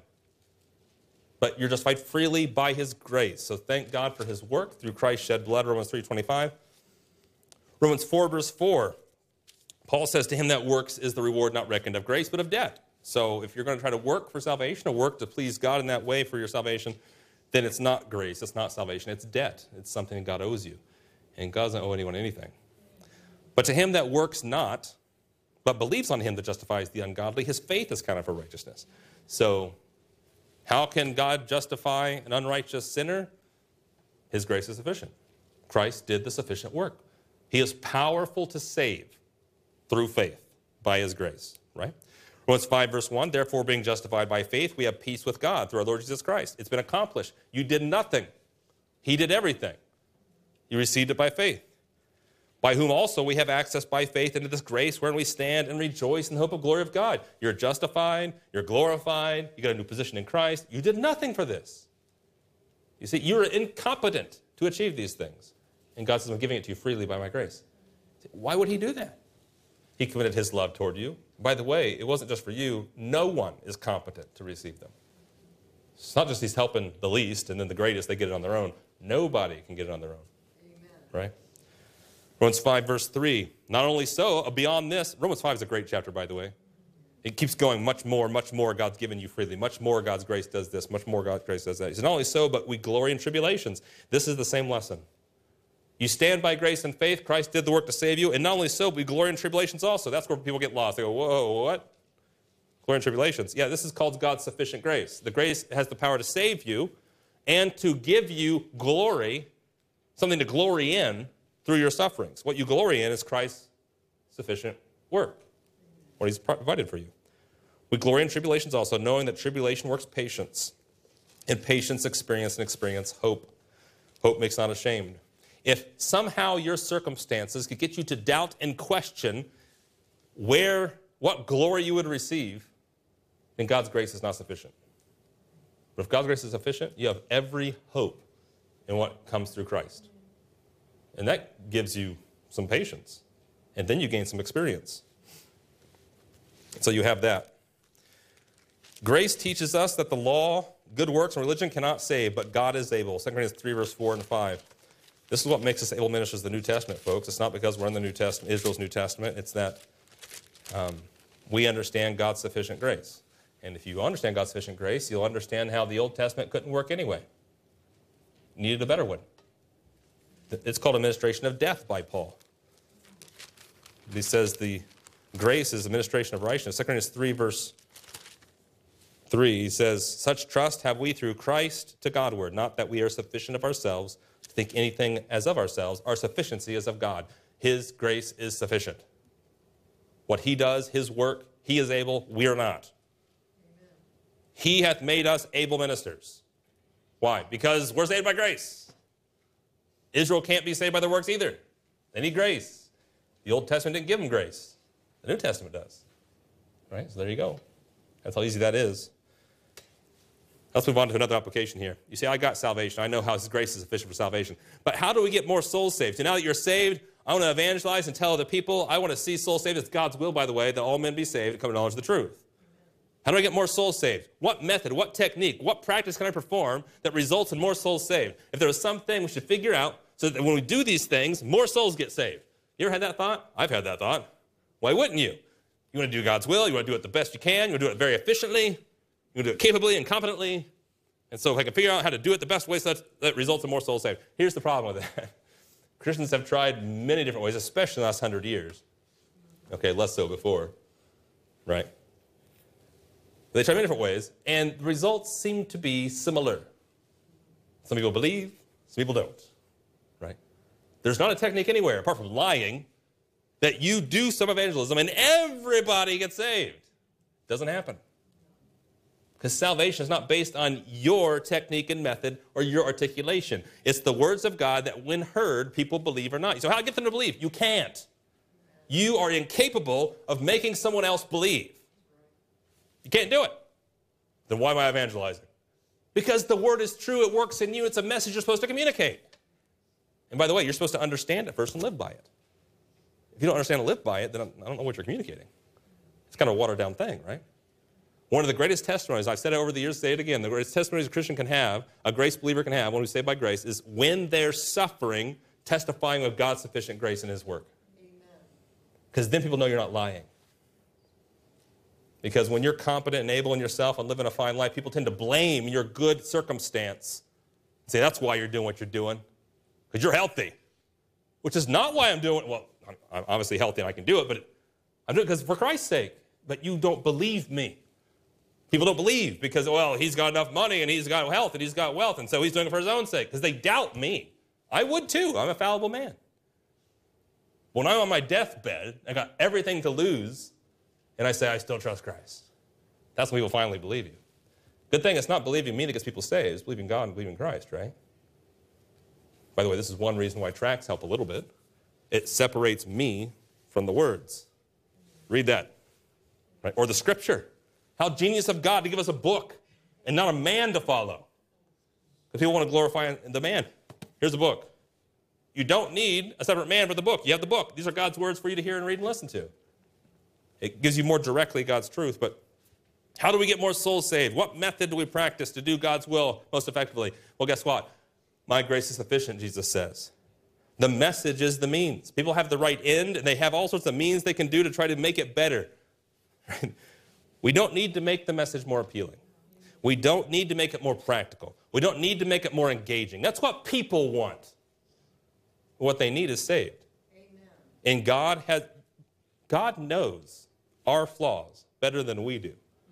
S1: But you're justified freely by his grace. So thank God for his work through Christ's shed blood, Romans 3:25. Romans 4, verse 4. Paul says, to him that works is the reward not reckoned of grace, but of debt. So if you're going to try to work for salvation or work to please God in that way for your salvation, then it's not grace, it's not salvation, it's debt. It's something God owes you. And God doesn't owe anyone anything. But to him that works not, but believes on him that justifies the ungodly, his faith is counted for righteousness. So how can God justify an unrighteous sinner? His grace is sufficient. Christ did the sufficient work. He is powerful to save through faith by his grace, right? Romans 5, verse 1, therefore being justified by faith, we have peace with God through our Lord Jesus Christ. It's been accomplished. You did nothing. He did everything. You received it by faith. By whom also we have access by faith into this grace wherein we stand and rejoice in the hope of glory of God. You're justified. You're glorified. You got a new position in Christ. You did nothing for this. You see, you were incompetent to achieve these things. And God says, I'm giving it to you freely by my grace. Why would he do that? He committed his love toward you. By the way, it wasn't just for you. No one is competent to receive them. It's not just he's helping the least and then the greatest, they get it on their own. Nobody can get it on their own. Amen. Right? Romans 5, verse 3. Not only so, beyond this, Romans 5 is a great chapter, by the way. It keeps going much more God's given you freely. Much more God's grace does this. Much more God's grace does that. He said, not only so, but we glory in tribulations. This is the same lesson. You stand by grace and faith. Christ did the work to save you. And not only so, but we glory in tribulations also. That's where people get lost. They go, whoa, what? glory in tribulations. Yeah, this is called God's sufficient grace. The grace has the power to save you and to give you glory, something to glory in through your sufferings. What you glory in is Christ's sufficient work, what he's provided for you. We glory in tribulations also, knowing that tribulation works patience, and patience experience, and experience hope. Hope makes not ashamed. If somehow your circumstances could get you to doubt and question what glory you would receive, then God's grace is not sufficient. But if God's grace is sufficient, you have every hope in what comes through Christ. And that gives you some patience. And then you gain some experience. So you have that. Grace teaches us that the law, good works, and religion cannot save, but God is able. 2 Corinthians 3, verse 4 and 5. This is what makes us able ministers of the New Testament, folks. It's not because we're in the New Testament, Israel's New Testament. It's that we understand God's sufficient grace. And if you understand God's sufficient grace, you'll understand how the Old Testament couldn't work anyway. You needed a better one. It's called administration of death by Paul. He says the grace is administration of righteousness. 2 Corinthians 3, verse 3, he says, such trust have we through Christ to Godward, not that we are sufficient of ourselves to think anything as of ourselves. Our sufficiency is of God. His grace is sufficient. What he does, his work, he is able, we are not. Amen. He hath made us able ministers. Why? Because we're saved by grace. Israel can't be saved by their works either. They need grace. The Old Testament didn't give them grace. The New Testament does. Right? So there you go. That's how easy that is. Let's move on to another application here. You say, I got salvation. I know how his grace is sufficient for salvation. But how do we get more souls saved? So now that you're saved, I want to evangelize and tell other people. I want to see souls saved. It's God's will, by the way, that all men be saved and come to knowledge of the truth. How do I get more souls saved? What method, what technique, what practice can I perform that results in more souls saved? If there was something we should figure out so that when we do these things, more souls get saved. You ever had that thought? I've had that thought. Why wouldn't you? You want to do God's will. You want to do it the best you can. You want to do it very efficiently. You want to do it capably and competently. And so if I can figure out how to do it the best way so that results in more souls saved. Here's the problem with that. Christians have tried many different ways, especially in the last 100 years. Okay, less so before, right? They tried many different ways, and the results seem to be similar. Some people believe, some people don't, right? There's not a technique anywhere, apart from lying, that you do some evangelism and everybody gets saved. Doesn't happen. Because salvation is not based on your technique and method or your articulation. It's the words of God that when heard, people believe or not. So how do I get them to believe? You can't. You are incapable of making someone else believe. You can't do it. Then why am I evangelizing? Because the word is true, it works in you, it's a message you're supposed to communicate. And by the way, you're supposed to understand it first and live by it. If you don't understand and live by it, then I don't know what you're communicating. It's kind of a watered down thing, right? One of the greatest testimonies, I've said it over the years, say it again, the greatest testimonies a Christian can have, a grace believer can have, one who's saved by grace, is when they're suffering, testifying of God's sufficient grace in his work. Because then people know you're not lying. Because when you're competent and able in yourself and living a fine life, people tend to blame your good circumstance. And say, that's why you're doing what you're doing. Because you're healthy. Which is not why I'm doing it. Well, I'm obviously healthy and I can do it, but I'm doing it because for Christ's sake. But you don't believe me. People don't believe because, well, he's got enough money and he's got health and he's got wealth, and so he's doing it for his own sake. Because they doubt me. I would too. I'm a fallible man. When I'm on my deathbed, I got everything to lose, and I say, I still trust Christ. That's when people finally believe you. Good thing it's not believing me that gets people saved. It's believing God and believing Christ, right? By the way, this is one reason why tracts help a little bit. It separates me from the words. Read that. Right? Or the scripture. How genius of God to give us a book and not a man to follow. Because people want to glorify the man. Here's a book. You don't need a separate man for the book. You have the book. These are God's words for you to hear and read and listen to. It gives you more directly God's truth. But how do we get more souls saved? What method do we practice to do God's will most effectively? Well, guess what? My grace is sufficient, Jesus says. The message is the means. People have the right end, and they have all sorts of means they can do to try to make it better. Right? We don't need to make the message more appealing. We don't need to make it more practical. We don't need to make it more engaging. That's what people want. What they need is saved. Amen. And God knows our flaws better than we do.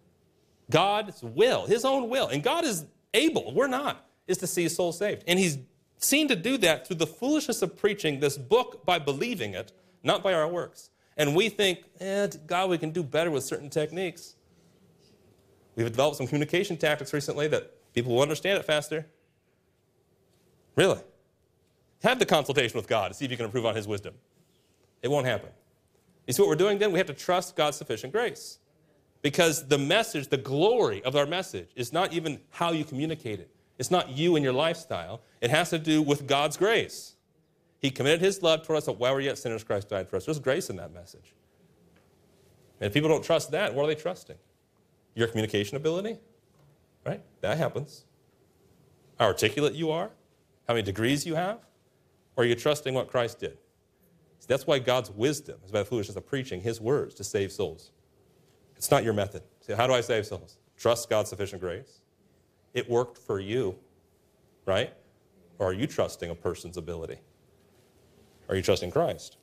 S1: God's will, his own will. And God is able, we're not, is to see souls saved. And he's seen to do that through the foolishness of preaching this book by believing it, not by our works. And we think, God, we can do better with certain techniques. We've developed some communication tactics recently that people will understand it faster. Really. Have the consultation with God to see if you can improve on his wisdom. It won't happen. You see what we're doing then? We have to trust God's sufficient grace. Because the message, the glory of our message is not even how you communicate it. It's not you and your lifestyle. It has to do with God's grace. He committed his love toward us that while we're yet sinners, Christ died for us. There's grace in that message. And if people don't trust that, what are they trusting? Your communication ability? Right? That happens. How articulate you are? How many degrees you have? Or are you trusting what Christ did? See, that's why God's wisdom is by the foolishness of preaching his words to save souls. It's not your method. See, how do I save souls? Trust God's sufficient grace. It worked for you, right? Or are you trusting a person's ability? Are you trusting Christ?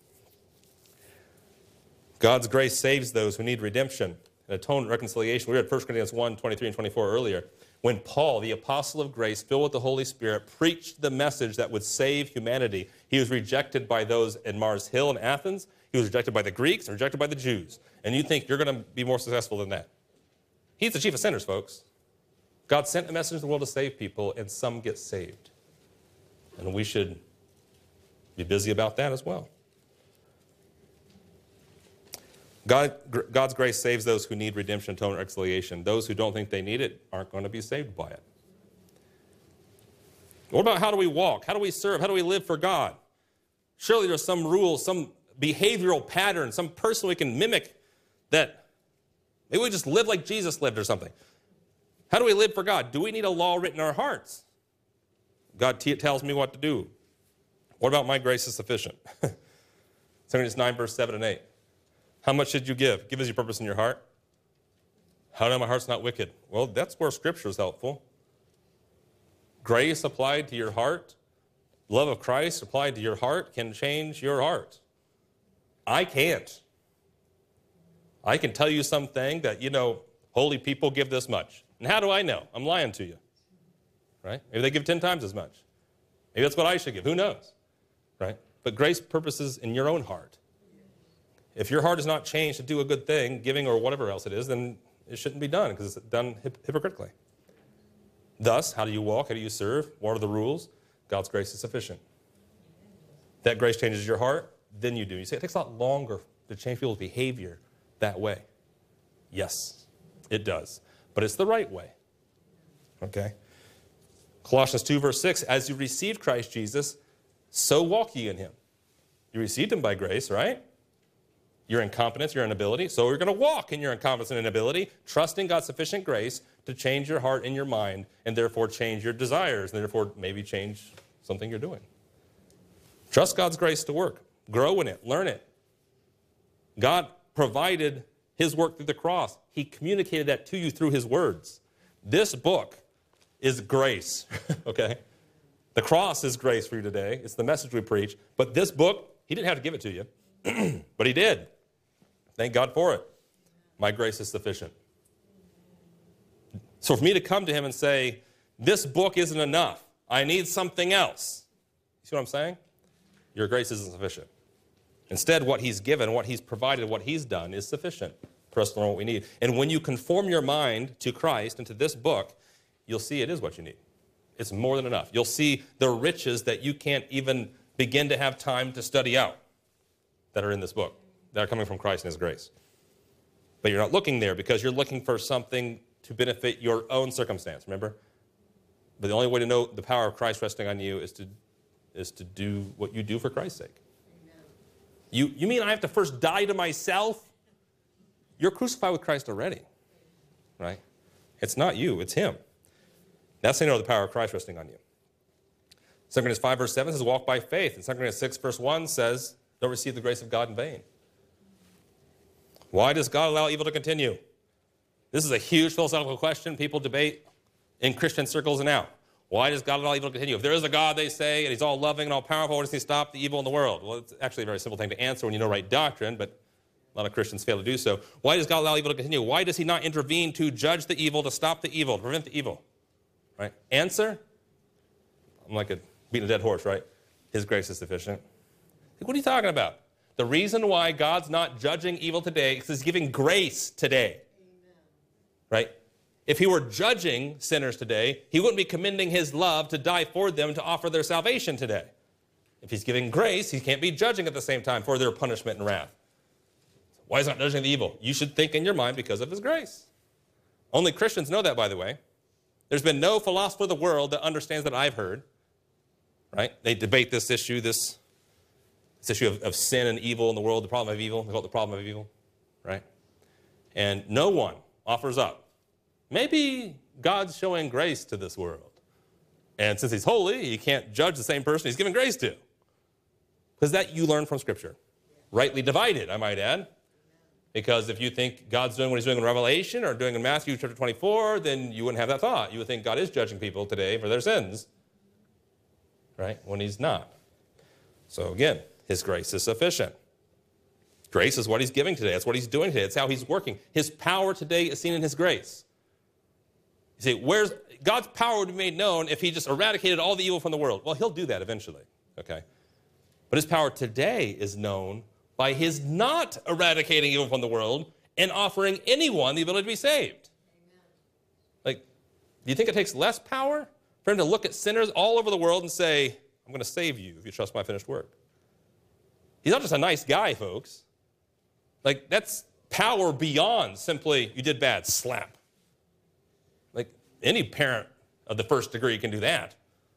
S1: God's grace saves those who need redemption and atonement, reconciliation. We read 1 Corinthians 1, 23 and 24 earlier. When Paul, the apostle of grace, filled with the Holy Spirit, preached the message that would save humanity, he was rejected by those in Mars Hill in Athens. He was rejected by the Greeks and rejected by the Jews. And you think you're going to be more successful than that. He's the chief of sinners, folks. God sent a message to the world to save people, and some get saved. And we should be busy about that as well. God's grace saves those who need redemption, atonement, reconciliation. Those who don't think they need it aren't going to be saved by it. What about how do we walk? How do we serve? How do we live for God? Surely there's some rules, some behavioral pattern, some person we can mimic that maybe we just live like Jesus lived or something. How do we live for God? Do we need a law written in our hearts? God tells me what to do. What about my grace is sufficient? 2 Corinthians 9, verse 7 and 8. How much should you give? Give as your purpose in your heart. How do I know my heart's not wicked? Well, that's where Scripture is helpful. Grace applied to your heart, love of Christ applied to your heart can change your heart. I can't. I can tell you something that, holy people give this much. And how do I know? I'm lying to you. Right? Maybe they give 10 times as much. Maybe that's what I should give. Who knows? Right? But grace purposes in your own heart. If your heart is not changed to do a good thing, giving or whatever else it is, then it shouldn't be done because it's done hypocritically. Thus, how do you walk? How do you serve? What are the rules? God's grace is sufficient. That grace changes your heart, then you do. You say it takes a lot longer to change people's behavior that way. Yes, it does. But it's the right way. Okay? Colossians 2, verse 6, as you received Christ Jesus, so walk ye in him. You received him by grace, right? Your incompetence, your inability. So you're going to walk in your incompetence and inability, trusting God's sufficient grace to change your heart and your mind, and therefore change your desires, and therefore maybe change something you're doing. Trust God's grace to work. Grow in it. Learn it. God provided his work through the cross. He communicated that to you through his words. This book is grace, okay? The cross is grace for you today. It's the message we preach. But this book, he didn't have to give it to you, but he did. Thank God for it. My grace is sufficient. So for me to come to him and say, this book isn't enough. I need something else. You see what I'm saying? Your grace isn't sufficient. Instead, what he's given, what he's provided, what he's done is sufficient for us to learn what we need. And when you conform your mind to Christ and to this book, you'll see it is what you need. It's more than enough. You'll see the riches that you can't even begin to have time to study out that are in this book, that are coming from Christ and his grace. But you're not looking there because you're looking for something to benefit your own circumstance, remember? But the only way to know the power of Christ resting on you is to do what you do for Christ's sake. Amen. You mean I have to first die to myself? You're crucified with Christ already, right? It's not you, it's him. That's how you know the power of Christ resting on you. 2 Corinthians 5, verse 7 says, walk by faith. And 2 Corinthians 6, verse 1 says, don't receive the grace of God in vain. Why does God allow evil to continue? This is a huge philosophical question people debate in Christian circles now. Why does God allow evil to continue? If there is a God, they say, and he's all loving and all powerful, why does he stop the evil in the world? Well, it's actually a very simple thing to answer when you know right doctrine, but A lot of Christians fail to do so. Why does God allow evil to continue? Why does he not intervene to judge the evil, to stop the evil, to prevent the evil? Right? Answer? I'm like beating a dead horse, right? His grace is sufficient. What are you talking about? The reason why God's not judging evil today is because he's giving grace today. Amen. Right? If he were judging sinners today, he wouldn't be commending his love to die for them to offer their salvation today. If he's giving grace, he can't be judging at the same time for their punishment and wrath. Why is he not judging the evil? You should think in your mind because of his grace. Only Christians know that, by the way. There's been no philosopher of the world that understands that I've heard. Right? They debate this issue, this issue of sin and evil in the world, the problem of evil. They call it the problem of evil. Right? And no one offers up. Maybe God's showing grace to this world. And since he's holy, he can't judge the same person he's giving grace to. Because that you learn from Scripture. Rightly divided, I might add. Because if you think God's doing what he's doing in Revelation or doing in Matthew chapter 24, then you wouldn't have that thought. You would think God is judging people today for their sins. Right? When he's not. So again, his grace is sufficient. Grace is what he's giving today. That's what he's doing today. It's how he's working. His power today is seen in his grace. You see, God's power would be made known if he just eradicated all the evil from the world. Well, he'll do that eventually. Okay? But his power today is known by his not eradicating evil from the world and offering anyone the ability to be saved. Amen. Like, do you think it takes less power for him to look at sinners all over the world and say, I'm going to save you if you trust my finished work? He's not just a nice guy, folks. Like, that's power beyond simply, you did bad, slap. Like, any parent of the first degree can do that.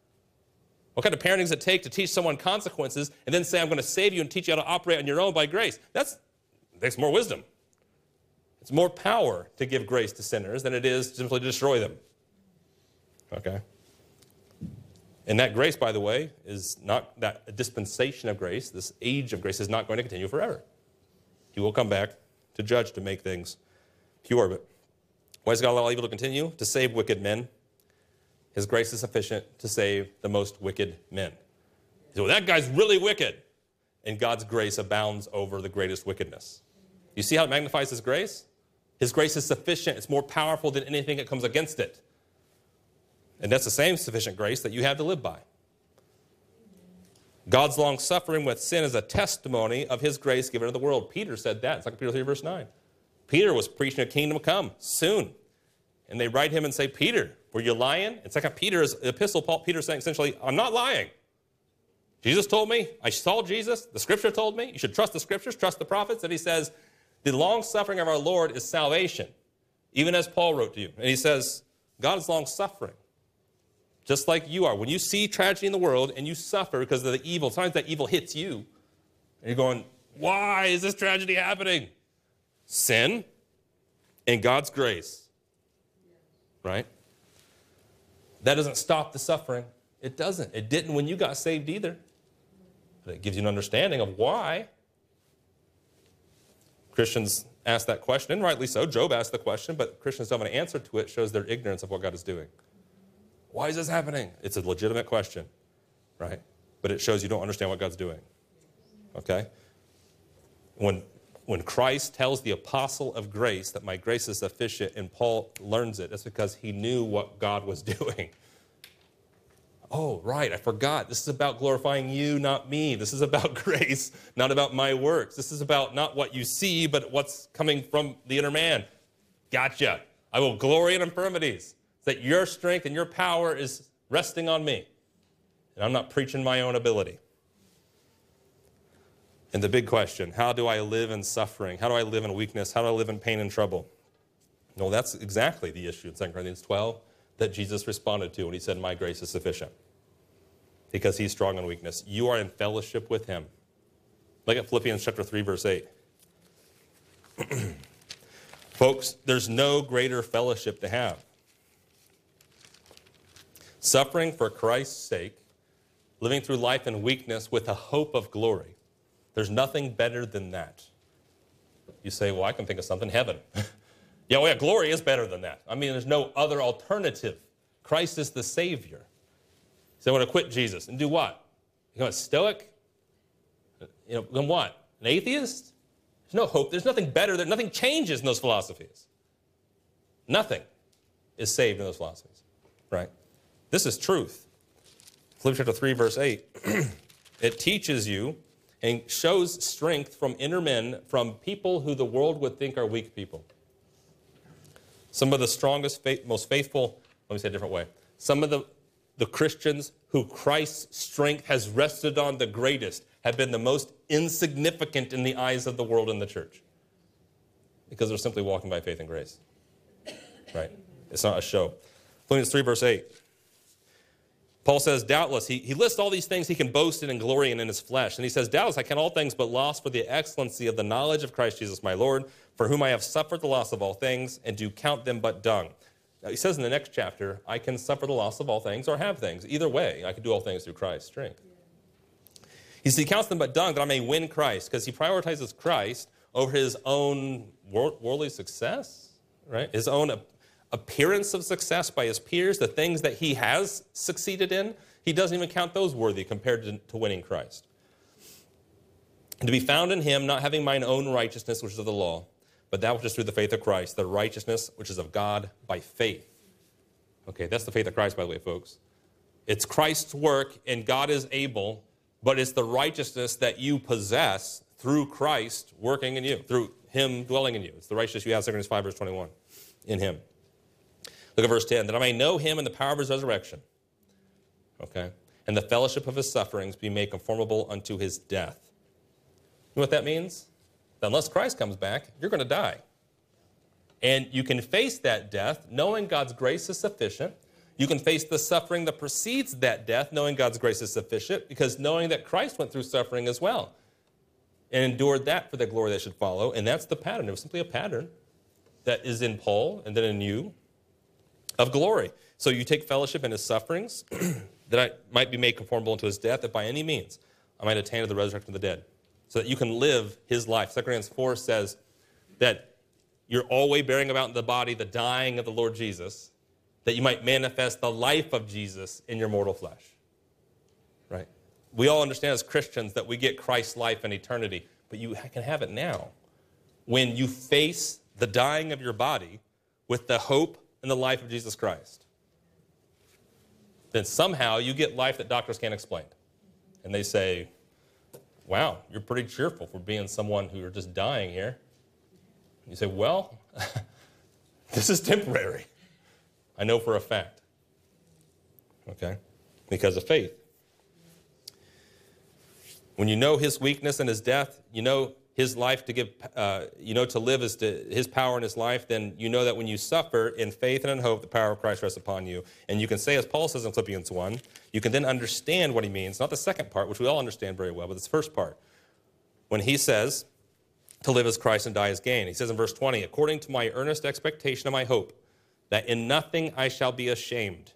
S1: What kind of parenting does it take to teach someone consequences and then say, I'm going to save you and teach you how to operate on your own by grace? That takes more wisdom. It's more power to give grace to sinners than it is simply to destroy them. Okay? And that grace, by the way, is not that dispensation of grace. This age of grace is not going to continue forever. He will come back to judge, to make things pure. But why does God allow evil to continue? To save wicked men. His grace is sufficient to save the most wicked men. So well, that guy's really wicked. And God's grace abounds over the greatest wickedness. You see how it magnifies his grace? His grace is sufficient. It's more powerful than anything that comes against it. And that's the same sufficient grace that you have to live by. God's long suffering with sin is a testimony of his grace given to the world. Peter said that. It's like Peter 3, verse 9. Peter was preaching a kingdom come soon. And they write him and say, Peter, were you lying? In 2 Peter's epistle, Peter saying essentially, I'm not lying. Jesus told me. I saw Jesus. The Scripture told me. You should trust the Scriptures, trust the prophets. And he says, the long suffering of our Lord is salvation, even as Paul wrote to you. And he says, God is long suffering, just like you are. When you see tragedy in the world and you suffer because of the evil, sometimes that evil hits you. And you're going, why is this tragedy happening? Sin and God's grace. Right? That doesn't stop the suffering. It doesn't. It didn't when you got saved either. But it gives you an understanding of why. Christians ask that question, and rightly so. Job asked the question, but Christians don't have an answer to it. It shows their ignorance of what God is doing. Why is this happening? It's a legitimate question, right? But it shows you don't understand what God's doing. Okay? When Christ tells the apostle of grace that my grace is sufficient and Paul learns it, that's because he knew what God was doing. Oh, right, I forgot. This is about glorifying you, not me. This is about grace, not about my works. This is about not what you see, but what's coming from the inner man. Gotcha. I will glory in infirmities, that your strength and your power is resting on me. And I'm not preaching my own ability. And the big question, how do I live in suffering? How do I live in weakness? How do I live in pain and trouble? No, that's exactly the issue in 2 Corinthians 12 that Jesus responded to when he said, my grace is sufficient. Because he's strong in weakness. You are in fellowship with him. Look at Philippians chapter 3, verse 8. Folks, there's no greater fellowship to have. Suffering for Christ's sake, living through life in weakness with a hope of glory. There's nothing better than that. You say, well, I can think of something, heaven. Yeah, glory is better than that. I mean, there's no other alternative. Christ is the Savior. So I want to quit Jesus and do what? You know, a stoic? You know, then what? An atheist? There's no hope. There's nothing better. Nothing changes in those philosophies. Nothing is saved in those philosophies, right? This is truth. Philippians chapter 3, verse 8. It teaches you and shows strength from inner men, from people who the world would think are weak people. Some of the strongest, most faithful, let me say it a different way. Some of the Christians who Christ's strength has rested on the greatest have been the most insignificant in the eyes of the world and the church. Because they're simply walking by faith and grace. Right? It's not a show. Philippians 3, verse 8. Paul says, doubtless, he lists all these things he can boast in and glory in his flesh. And he says, doubtless, I count all things but loss for the excellency of the knowledge of Christ Jesus my Lord, for whom I have suffered the loss of all things, and do count them but dung. Now, he says in the next chapter, I can suffer the loss of all things or have things. Either way, I can do all things through Christ's strength. He counts them but dung that I may win Christ, because he prioritizes Christ over his own worldly success, right? His own appearance of success by his peers, the things that he has succeeded in, he doesn't even count those worthy compared to winning Christ. And to be found in him, not having mine own righteousness, which is of the law, but that which is through the faith of Christ, the righteousness which is of God by faith. Okay, that's the faith of Christ, by the way, folks. It's Christ's work, and God is able, but it's the righteousness that you possess through Christ working in you, through him dwelling in you. It's the righteousness you have, 2 Corinthians 5, verse 21, in him. Look at verse 10. That I may know him and the power of his resurrection. Okay? And the fellowship of his sufferings, be made conformable unto his death. You know what that means? That unless Christ comes back, you're going to die. And you can face that death knowing God's grace is sufficient. You can face the suffering that precedes that death knowing God's grace is sufficient, because knowing that Christ went through suffering as well and endured that for the glory that should follow. And that's the pattern. It was simply a pattern that is in Paul and then in you, of glory. So you take fellowship in his sufferings, that I might be made conformable unto his death, that by any means I might attain to the resurrection of the dead, so that you can live his life. 2 Corinthians 4 says that you're always bearing about in the body the dying of the Lord Jesus, that you might manifest the life of Jesus in your mortal flesh. Right? We all understand as Christians that we get Christ's life in eternity, but you can have it now. When you face the dying of your body with the hope and the life of Jesus Christ, then somehow you get life that doctors can't explain. And they say, wow, you're pretty cheerful for being someone who are just dying here. And you say, well, this is temporary. I know for a fact. Okay? Because of faith. When you know his weakness and his death, you know his life to give, to live is to his power in his life, then you know that when you suffer in faith and in hope, the power of Christ rests upon you. And you can say, as Paul says in Philippians 1, you can then understand what he means, not the second part, which we all understand very well, but this first part. When he says, to live as Christ and die as gain. He says in verse 20, according to my earnest expectation and my hope, that in nothing I shall be ashamed.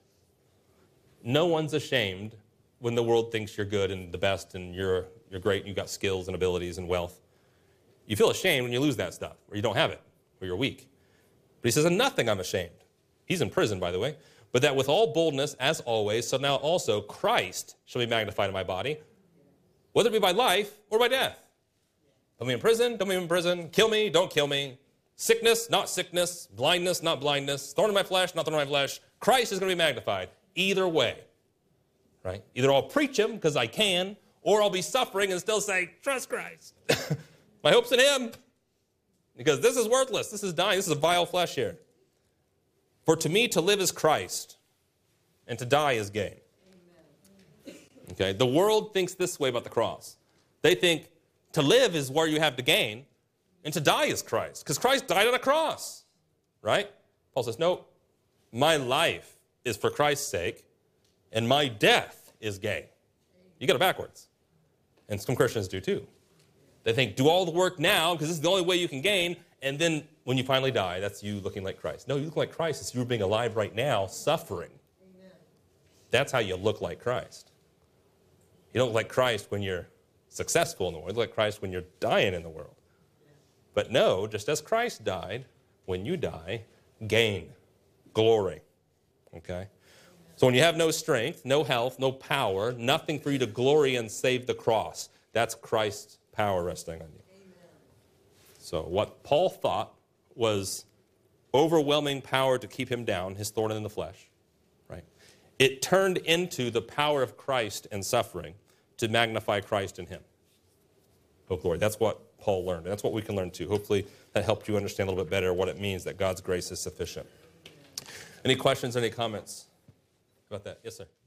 S1: No one's ashamed when the world thinks you're good and the best and you're great and you've got skills and abilities and wealth. You feel ashamed when you lose that stuff, or you don't have it, or you're weak. But he says, in nothing I'm ashamed. He's in prison, by the way. But that with all boldness, as always, so now also Christ shall be magnified in my body, whether it be by life or by death. Put me in prison, don't put me in prison. Kill me, don't kill me. Sickness, not sickness. Blindness, not blindness. Thorn in my flesh, not thorn in my flesh. Christ is going to be magnified either way. Right? Either I'll preach him because I can, or I'll be suffering and still say, trust Christ. My hope's in him. Because this is worthless. This is dying. This is a vile flesh here. For to me to live is Christ, and to die is gain. Okay? The world thinks this way about the cross. They think to live is where you have to gain, and to die is Christ. Because Christ died on a cross. Right? Paul says, no, my life is for Christ's sake, and my death is gain. You got it backwards. And some Christians do too. They think, do all the work now, because this is the only way you can gain, and then when you finally die, that's you looking like Christ. No, you look like Christ. It's you being alive right now, suffering. Amen. That's how you look like Christ. You don't look like Christ when you're successful in the world. You look like Christ when you're dying in the world. But no, just as Christ died, when you die, gain, glory. Okay? So when you have no strength, no health, no power, nothing for you to glory and save the cross, that's Christ's power resting on you. Amen. So what Paul thought was overwhelming power to keep him down, his thorn in the flesh, right? It turned into the power of Christ and suffering to magnify Christ in him. Oh, glory. That's what Paul learned. And that's what we can learn too. Hopefully that helped you understand a little bit better what it means that God's grace is sufficient. Any questions, any comments about that? Yes, sir.